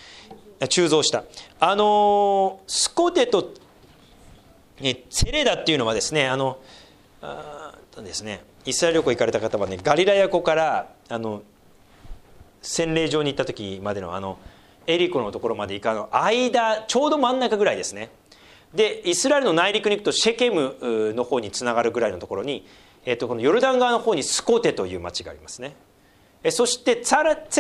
スコテとツェレダっていうのはですね、イスラエル旅行行かれた方はね、ガリラヤ湖から洗礼場に行った時までのエリコのところまで行く間、ちょうど真ん中ぐらいですね。でイスラエルの内陸に行くとシェケムの方につながるぐらいのところに、このヨルダン川の方にスコテという町がありますね。そしてツ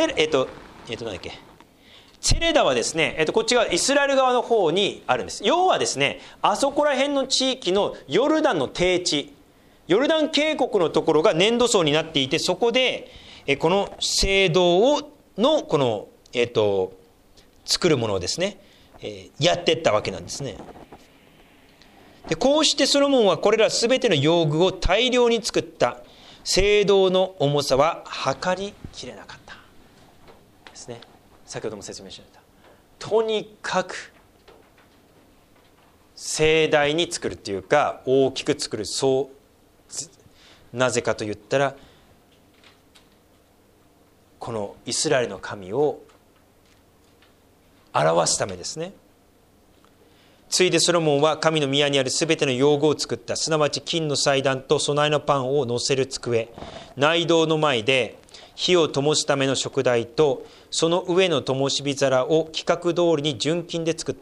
ェレダはですね、こっち側イスラエル側の方にあるんです。要はですね、あそこら辺の地域のヨルダンの低地、ヨルダン渓谷のところが粘土層になっていて、そこでこの聖堂のこの作るものをですね、やっていったわけなんですね。でこうしてソロモンはこれらすべての用具を大量に作った。聖堂の重さは測りきれなかったですね。先ほども説明しました。とにかく盛大に作るっていうか、大きく作る。なぜかと言ったら、このイスラエルの神を表すためですね。ついでソロモンは神の宮にあるすべての用具を作った。すなわち金の祭壇と供えのパンを乗せる机、内堂の前で火を灯すための燭台とその上の灯火皿を規格通りに純金で作った。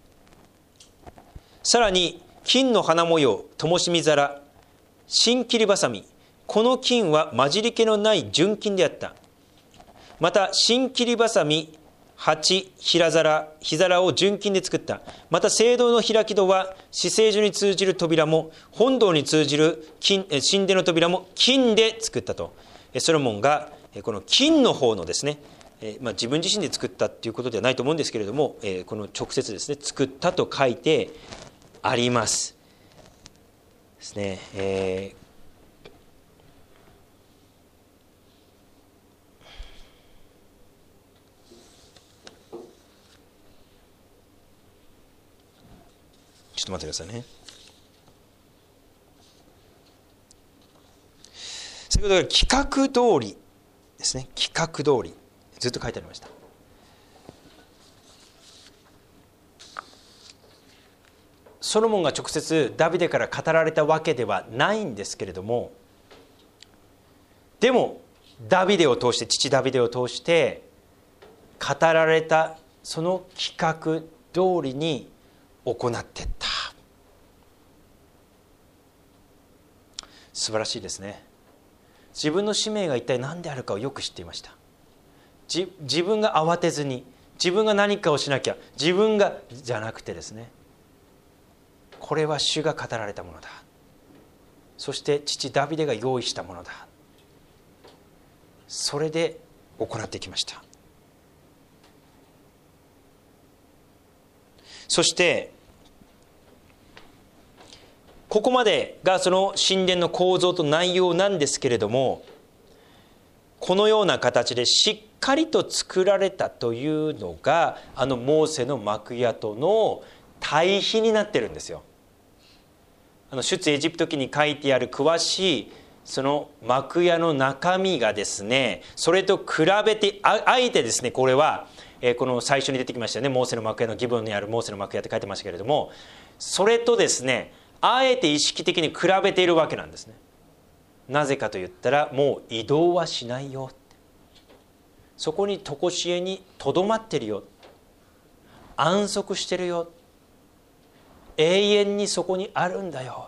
さらに金の花模様、灯火皿、新切りばさみ、この金は混じり気のない純金であった。また新切りばさみ、鉢、火皿を純金で作った。また聖堂の開き戸は至聖所に通じる扉も本堂に通じる神殿の扉も金で作ったと。ソロモンがこの金の方のですね、自分自身で作ったっていうことではないと思うんですけれども、この直接ですね、作ったと書いてありますですね。ちょっと待ってくださいね。先ほどから規格通りですね。規格通りずっと書いてありました。 ソロモンが直接ダビデから語られたわけではないんですけれども、でもダビデを通して、父ダビデを通して語られたその企画通りに行っていった。素晴らしいですね。自分の使命が一体何であるかをよく知っていました。自分が慌てずに、自分が何かをしなきゃ、自分がじゃなくてですね、これは主が語られたものだ、そして父ダビデが用意したものだ、それで行ってきました。そしてここまでがその神殿の構造と内容なんですけれども、このような形でしっかりと作られたというのが、モーセの幕屋との対比になってるんですよ。出エジプト記に書いてある詳しいその幕屋の中身がですね、それと比べて あえてですね、これはこの最初に出てきましたよね、モーセの幕屋のギブオンにあるモーセの幕屋って書いてましたけれども、それとですねあえて意識的に比べているわけなんですね。なぜかと言ったら、もう移動はしないよ、そこに常しえにとどまってるよ、安息してるよ、永遠にそこにあるんだよ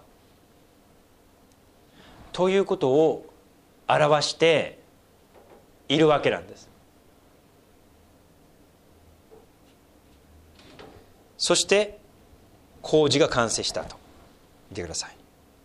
ということを表しているわけなんです。そして工事が完成したと見てください。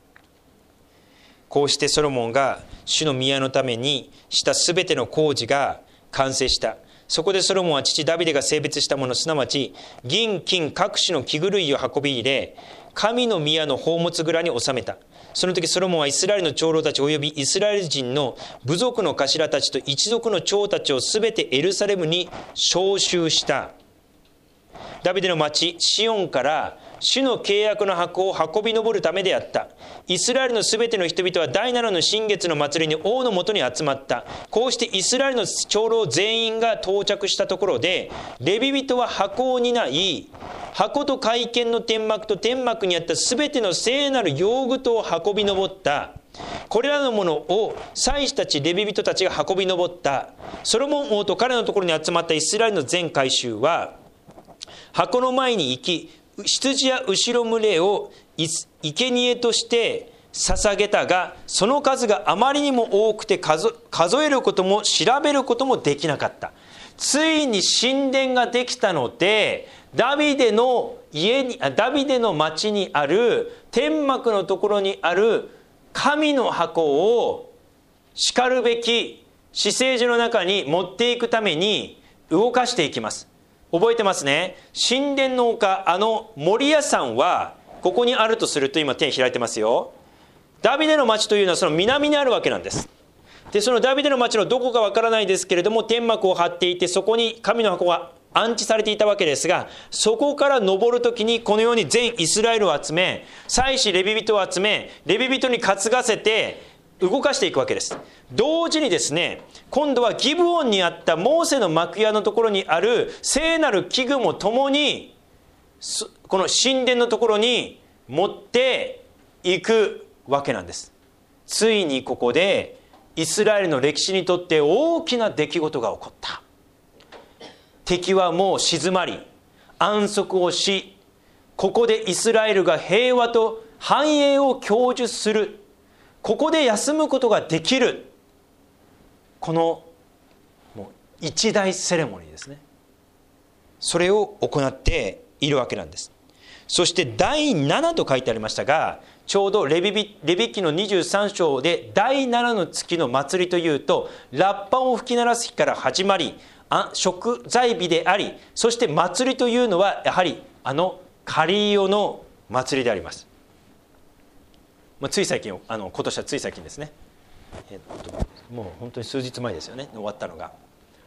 こうしてソロモンが主の宮のためにしたすべての工事が完成した。そこでソロモンは父ダビデが性別したもの、すなわち銀金各種の器具類を運び入れ、神の宮の宝物蔵に収めた。その時ソロモンはイスラエルの長老たちおよびイスラエル人の部族の頭たちと一族の長たちをすべてエルサレムに召集した。ダビデの町シオンから主の契約の箱を運び上るためであった。イスラエルのすべての人々は第7の新月の祭りに王のもとに集まった。こうしてイスラエルの長老全員が到着したところで、レビ人は箱を担い、箱と会見の天幕と天幕にあったすべての聖なる用具とを運び上った。これらのものを祭司たちレビ人たちが運び上った。ソロモン王と彼のところに集まったイスラエルの全会衆は箱の前に行き、羊や後ろ群れを生贄として捧げたが、その数があまりにも多くて数えることも調べることもできなかった。ついに神殿ができたので、ダビデの町にある天幕のところにある神の箱をしかるべき至聖所の中に持っていくために動かしていきます。覚えてますね。神殿の丘、森屋山はここにあるとすると、今手開いてますよ。ダビデの町というのはその南にあるわけなんです。でそのダビデの町のどこかわからないですけれども、天幕を張っていて、そこに神の箱が安置されていたわけですが、そこから登るときにこのように全イスラエルを集め、祭司レビ人を集め、レビ人に担がせて動かしていくわけです。同時にですね、今度はギブオンにあったモーセの幕屋のところにある聖なる器具もともにこの神殿のところに持っていくわけなんです。ついにここでイスラエルの歴史にとって大きな出来事が起こった。敵はもう静まり安息をし、ここでイスラエルが平和と繁栄を享受する、ここで休むことができる、このもう一大セレモニーですね。それを行っているわけなんです。そして第7と書いてありましたが、ちょうどレビ記の23章で第7の月の祭りというと、ラッパを吹き鳴らす日から始まり、贖罪日であり、そして祭りというのはやはりカリオの祭りであります。つい最近、今年はつい最近ですね。もう本当に数日前ですよね、終わったのが。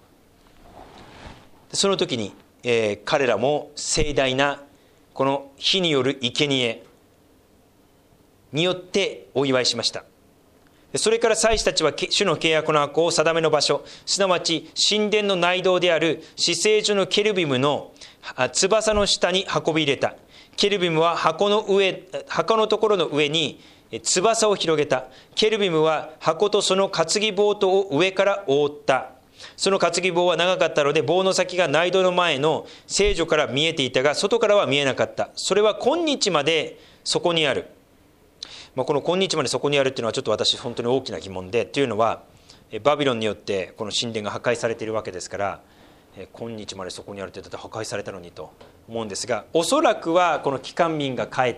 その時に、彼らも盛大なこの火による生贄によってお祝いしました。それから祭司たちは主の契約の箱を定めの場所、すなわち神殿の内堂である至聖所のケルビムの翼の下に運び入れた。 ケルビムは箱のところの上に翼を広げた。ケルビムは箱とその担ぎ棒とを上から覆った。その担ぎ棒は長かったので、棒の先が内堂の前の聖所から見えていたが、外からは見えなかった。それは今日までそこにある。この今日までそこにあるっていうのはちょっと私本当に大きな疑問で、というのはバビロンによってこの神殿が破壊されているわけですから、今日までそこにあるってだって破壊されたのにと思うんですが、おそらくはこの帰還民が帰って、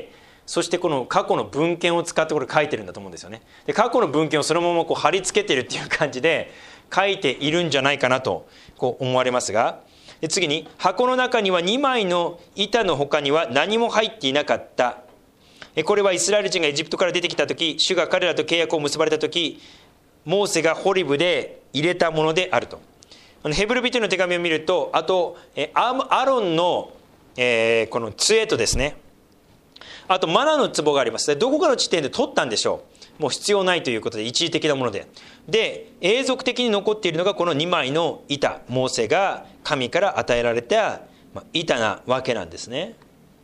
そしてこの過去の文献を使ってこれ書いてるんだと思うんですよね。で、過去の文献をそのままこう貼り付けてるっていう感じで書いているんじゃないかなとこう思われますが、で次に、箱の中には2枚の板の他には何も入っていなかった。これはイスラエル人がエジプトから出てきた時、主が彼らと契約を結ばれた時、モーセがホリブで入れたものであると。ヘブル人の手紙を見ると、あとアロンの、この杖とですね、あとマナの壺があります。どこかの地点で取ったんでしょう。もう必要ないということで、一時的なもので。で、永続的に残っているのがこの2枚の板。モーセが神から与えられた板なわけなんですね。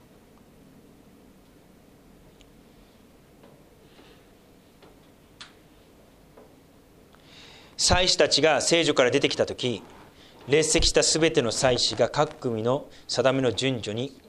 祭司たちが聖所から出てきたとき、列席したすべての祭司が各組の務めの順序に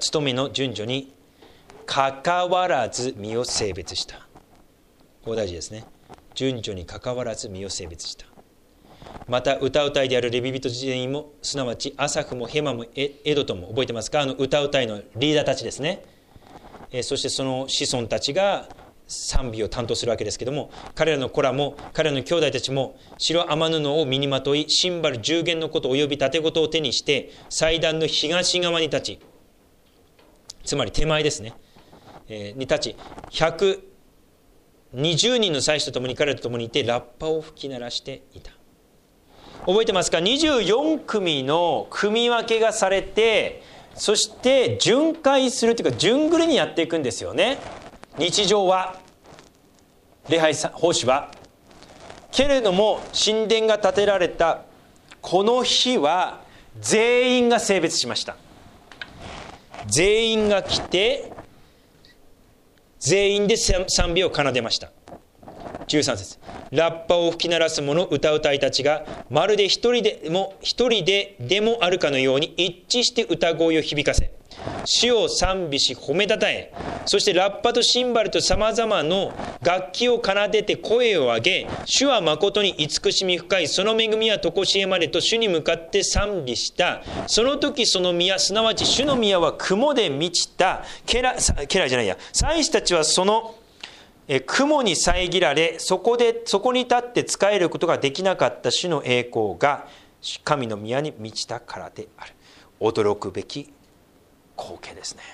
かかわらず身を性別した。ここ大事ですね。順序にかかわらず身を性別した。また歌うたいであるレビ人全員も、すなわちアサフもヘマもエドトも、覚えてますか？歌うたいのリーダーたちですね。そしてその子孫たちが賛美を担当するわけですけども、彼らの子らも彼らの兄弟たちも白雨布を身にまとい、シンバル10弦のことおよび盾事を手にして祭壇の東側に立ち、つまり手前ですね、に立ち、120人の祭司と共に彼らと共にいてラッパを吹き鳴らしていた。覚えてますか？24組の組み分けがされて、そして巡回するというか順繰りにやっていくんですよね。日常は、礼拝奉仕は。けれども神殿が建てられたこの日は全員が性別しました。全員が来て全員で賛美を奏でました。13節、ラッパを吹き鳴らす者歌うたいたちがまるで一人でもあるかのように一致して歌声を響かせ、主を賛美し褒めたたえ、そしてラッパとシンバルとさまざまの楽器を奏でて声を上げ、主は誠に慈しみ深い、その恵みは常しえまでと主に向かって賛美した。その時その宮、すなわち主の宮は雲で満ちた。祭司たちはその雲に遮られ、そこに立って仕えることができなかった主の栄光が神の宮に満ちたからである。驚くべき光景ですね。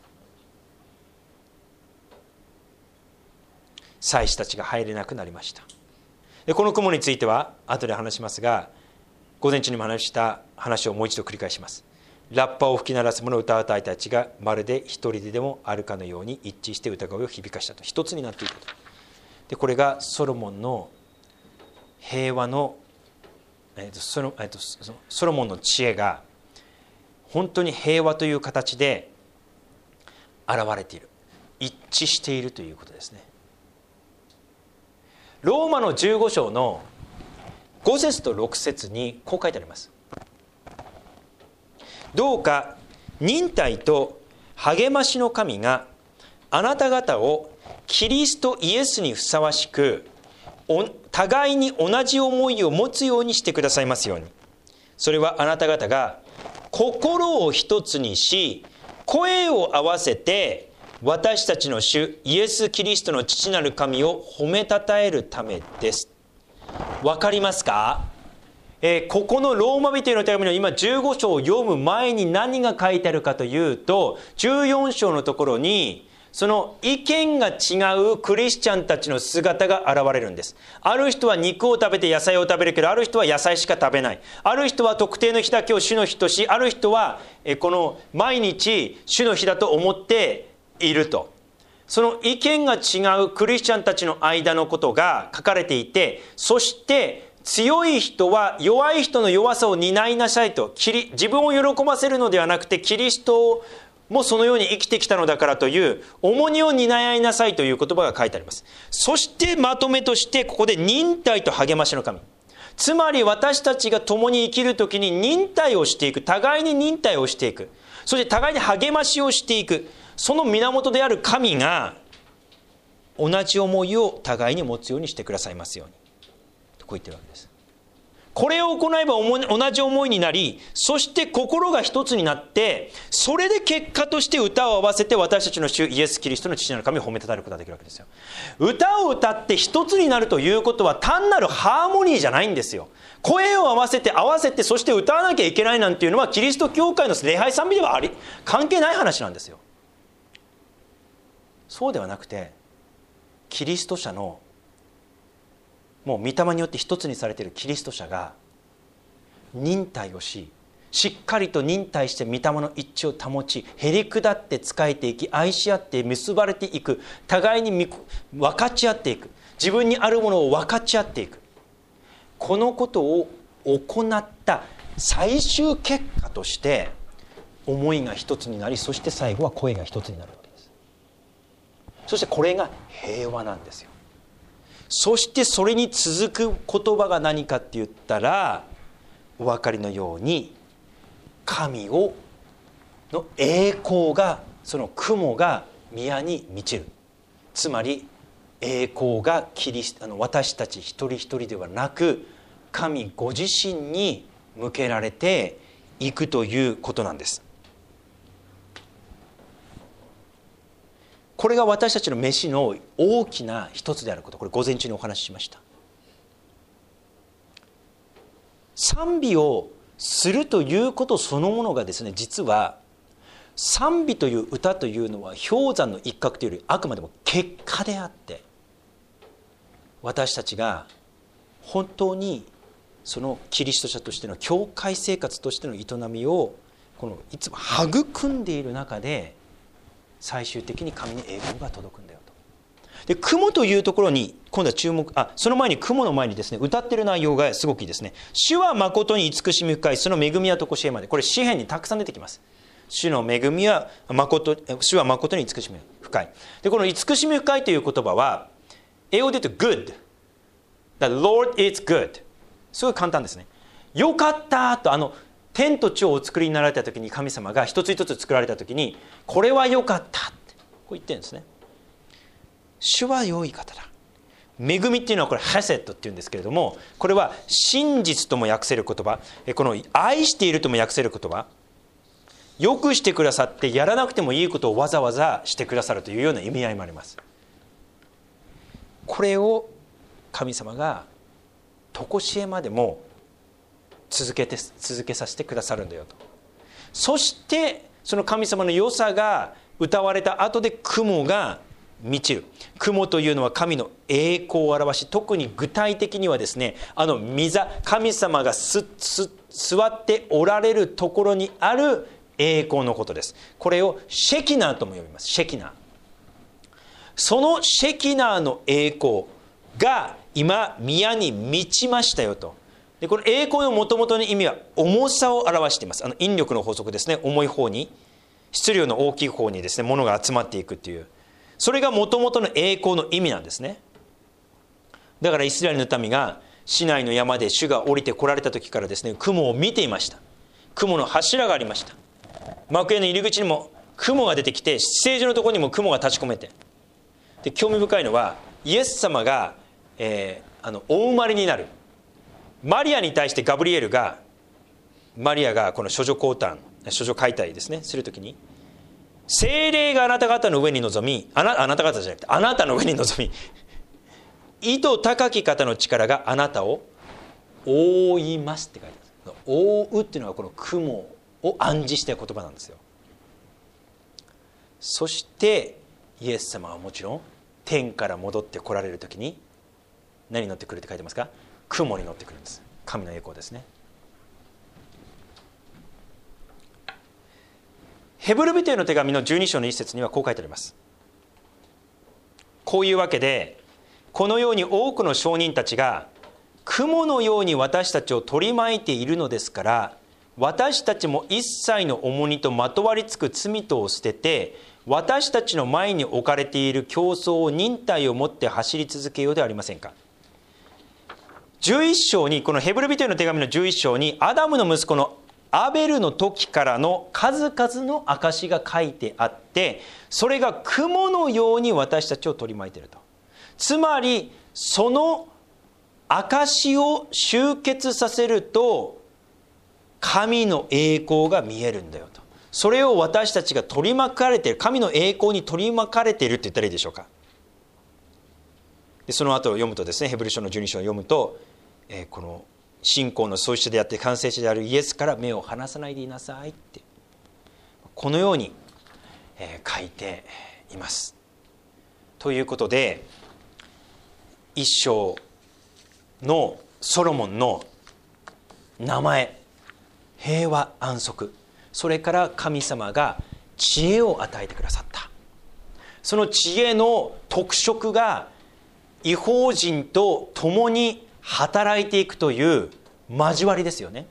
祭司たちが入れなくなりました。でこの雲については後で話しますが、午前中にも話した話をもう一度繰り返します。ラッパを吹き鳴らす者歌うたいたちがまるで一人でもあるかのように一致して歌声を響かしたと、一つになっていたと。でこれがソロモンの平和の、ソロモンの知恵が本当に平和という形で現れている、一致しているということですね。ローマの15章の5節と6節にこう書いてあります。どうか忍耐と励ましの神があなた方をキリストイエスにふさわしく互いに同じ思いを持つようにしてくださいますように。それはあなた方が心を一つにし、声を合わせて私たちの主イエス・キリストの父なる神を褒めたたえるためです。わかりますか？ここのローマ人への手紙の今15章を読む前に何が書いてあるかというと、14章のところにその意見が違うクリスチャンたちの姿が現れるんです。ある人は肉を食べて野菜を食べるけど、ある人は野菜しか食べない。ある人は特定の日だけを主の日とし、ある人はこの毎日主の日だと思っていると。その意見が違うクリスチャンたちの間のことが書かれていて、そして強い人は弱い人の弱さを担いなさいと、自分を喜ばせるのではなくてキリストもそのように生きてきたのだからという重荷を担いなさいという言葉が書いてあります。そしてまとめとしてここで忍耐と励ましの神。つまり私たちが共に生きるときに忍耐をしていく。互いに忍耐をしていく。そして互いに励ましをしていく。その源である神が同じ思いを互いに持つようにしてくださいますように。とこう言ってるわけです。これを行えば同じ思いになり、そして心が一つになって、それで結果として歌を合わせて私たちの主イエス・キリストの父なる神を褒めたたえることができるわけですよ。歌を歌って一つになるということは単なるハーモニーじゃないんですよ。声を合わせてそして歌わなきゃいけないなんていうのはキリスト教会の礼拝賛美では関係ない話なんですよ。そうではなくて、キリスト者のもう御霊によって一つにされているキリスト者が忍耐をし、しっかりと忍耐して御霊の一致を保ち、へりくだって仕えていき、愛し合って結ばれていく、互いに分かち合っていく、自分にあるものを分かち合っていく、このことを行った最終結果として思いが一つになり、そして最後は声が一つになるわけです。そしてこれが平和なんですよ。そしてそれに続く言葉が何かって言ったら、お分かりのように神の栄光が、その雲が宮に満ちる。つまり栄光が私たち一人一人ではなく、神ご自身に向けられていくということなんです。これが私たちの飯の大きな一つであること、これ午前中にお話ししました。賛美をするということそのものがですね、実は賛美という歌というのは氷山の一角というよりあくまでも結果であって、私たちが本当にそのキリスト者としての教会生活としての営みをいつも育んでいる中で、最終的に神に栄光が届くんだよと。で、雲というところに今度は注目、その前に雲の前にですね、歌ってる内容がすごくいいですね。主は誠に慈しみ深い、その恵みは常しえまで。これ詩篇にたくさん出てきます。主は誠に慈しみ深い。で、この慈しみ深いという言葉は英語で言うと good。 The Lord is good。 すごい簡単ですね。よかったと、天と地をお作りになられた時に、神様が一つ一つ作られた時に、これは良かったってこう言ってるんですね。主は良い方だ。恵みっていうのはこれハセットっていうんですけれども、これは真実とも訳せる言葉、この愛しているとも訳せる言葉、よくしてくださってやらなくてもいいことをわざわざしてくださるというような意味合いもあります。これを神様が常しえまでも続けさせてくださるんだよと。そしてその神様の良さが歌われた後で雲が満ちる。雲というのは神の栄光を表し、特に具体的にはですね、神様が座っておられるところにある栄光のことです。これをシェキナーとも呼びます。シェキナー。そのシェキナーの栄光が今宮に満ちましたよと。で、この栄光の元々の意味は重さを表しています。引力の法則ですね。重い方に、質量の大きい方にですね、物が集まっていくっていう、それが元々の栄光の意味なんですね。だからイスラエルの民がシナイの山で主が降りて来られた時からですね、雲を見ていました。雲の柱がありました。幕屋の入り口にも雲が出てきて、聖所のところにも雲が立ち込めて、で、興味深いのはイエス様が、お生まれになるマリアに対してマリアがこの処女解体ですねするときに、聖霊があなた方の上に臨み、あなた方じゃなくてあなたの上に臨み、意図高き方の力があなたを覆いますって書いてある。覆うっていうのはこの雲を暗示した言葉なんですよ。そしてイエス様はもちろん天から戻って来られるときに何に乗ってくるって書いてますか？雲に乗ってくるんです。神の栄光ですね。ヘブル人への手紙の12章の一節にはこう書いてあります。こういうわけで、このように多くの証人たちが雲のように私たちを取り巻いているのですから、 私たちも一切の重荷とまとわりつく罪とを捨てて、私たちの前に置かれている競争を忍耐を持って走り続けようではありませんか。11章に、このヘブル人への手紙の11章に、アダムの息子のアベルの時からの数々の証が書いてあって、それが雲のように私たちを取り巻いていると。つまりその証を集結させると神の栄光が見えるんだよと。それを私たちが取り巻かれている、神の栄光に取り巻かれているって言ったらいいでしょうか。でその後を読むとですね、ヘブル書の12章を読むと、この信仰の創始者であって完成者であるイエスから目を離さないでいなさいって、このように書いています。ということで、一章のソロモンの名前、平和安息、それから神様が知恵を与えてくださった、その知恵の特色が異邦人と共に働いていくという交わりですよね。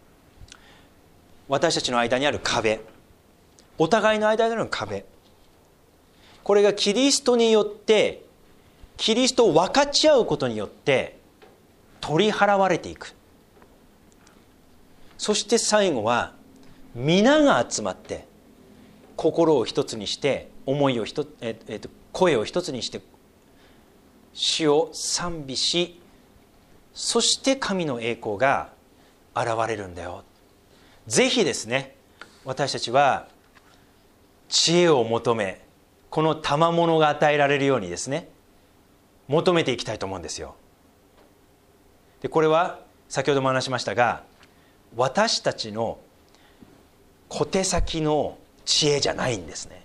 私たちの間にある壁、お互いの間にある壁、これがキリストによって、キリストを分かち合うことによって取り払われていく。そして最後は皆が集まって心を一つにして、思いを声を一つにして主を賛美し、そして神の栄光が現れるんだよ。ぜひですね、私たちは知恵を求め、この賜物が与えられるようにですね、求めていきたいと思うんですよ。でこれは先ほども話しましたが、私たちの小手先の知恵じゃないんですね。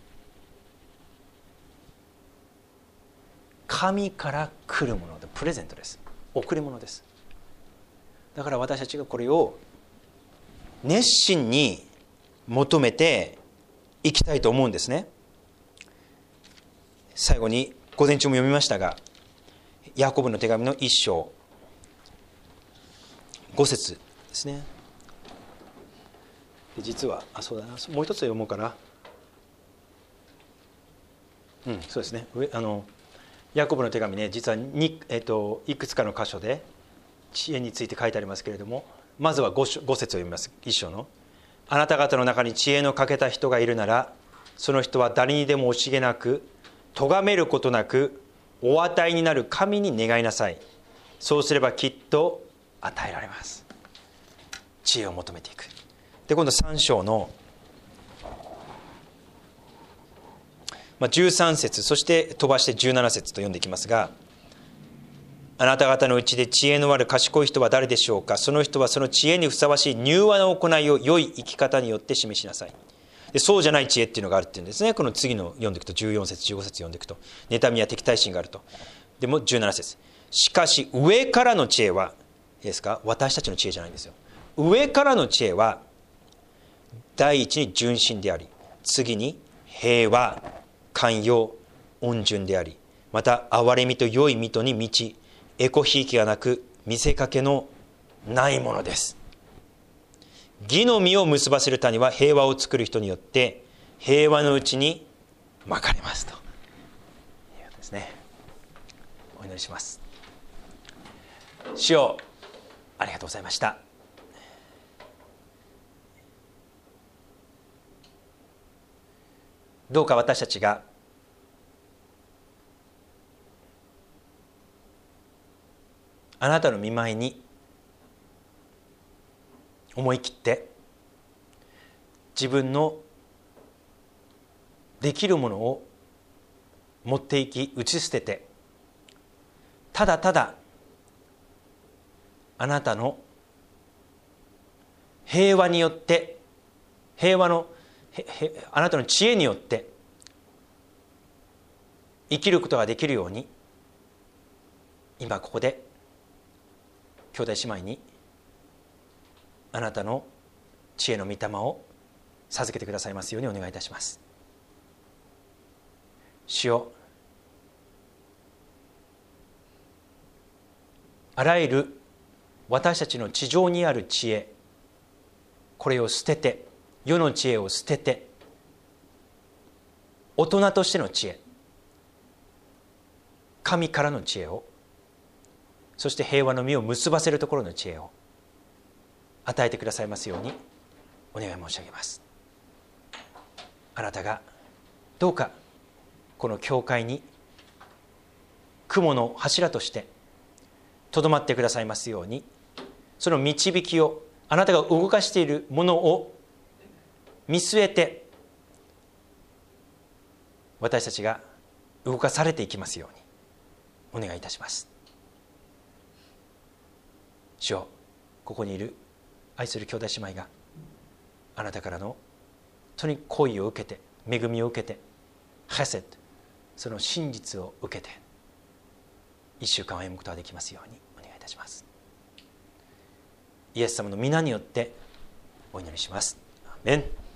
神から来るもので、プレゼントです。贈り物です。だから私たちがこれを熱心に求めていきたいと思うんですね。最後に午前中も読みましたが、ヤコブの手紙の1章5節ですね。で実はそうだな、もう一つ読もうかな。そうですね。ヤコブの手紙ね、実はいくつかの箇所で知恵について書いてありますけれども、まずは 5節を読みます。1章の、あなた方の中に知恵の欠けた人がいるなら、その人は誰にでも惜しげなく、咎めることなく、お与えになる神に願いなさい。そうすればきっと与えられます。知恵を求めていく。で今度3章の13節、そして飛ばして17節と読んでいきますが、あなた方のうちで知恵のある賢い人は誰でしょうか。その人はその知恵にふさわしい柔和な行いを良い生き方によって示しなさい。でそうじゃない知恵っていうのがあるっていうんですね。この次の読んでいくと14節15節読んでいくと、妬みや敵対心があると。でも17節、しかし上からの知恵は、いいですか、私たちの知恵じゃないんですよ。上からの知恵は第一に純真であり、次に平和、寛容、温順であり、また憐れみと良い水戸に満ち、エコひいきがなく見せかけのないものです。義の実を結ばせる種は平和を作る人によって平和のうちにまかれますということですね。お祈りします。主よ、ありがとうございました。どうか私たちがあなたの御前に思い切って自分のできるものを持っていき打ち捨てて、ただただあなたの平和によって、あなたの知恵によって生きることができるように、今ここで兄弟姉妹にあなたの知恵の御霊を授けてくださいますようにお願いいたします。主よ、あらゆる私たちの地上にある知恵、 これを捨てて、世の知恵を捨てて、大人としての知恵、神からの知恵を、そして平和の実を結ばせるところの知恵を与えてくださいますようにお願い申し上げます。あなたがどうかこの教会に雲の柱としてとどまってくださいますように、その導きを、あなたが動かしているものを見据えて私たちが動かされていきますようにお願いいたします。主よ、ここにいる愛する兄弟姉妹があなたからの本当に好意を受けて、恵みを受けて、ヘセット、その真実を受けて一週間を歩むことができますようにお願いいたします。イエス様の皆によってお祈りします。アーメン。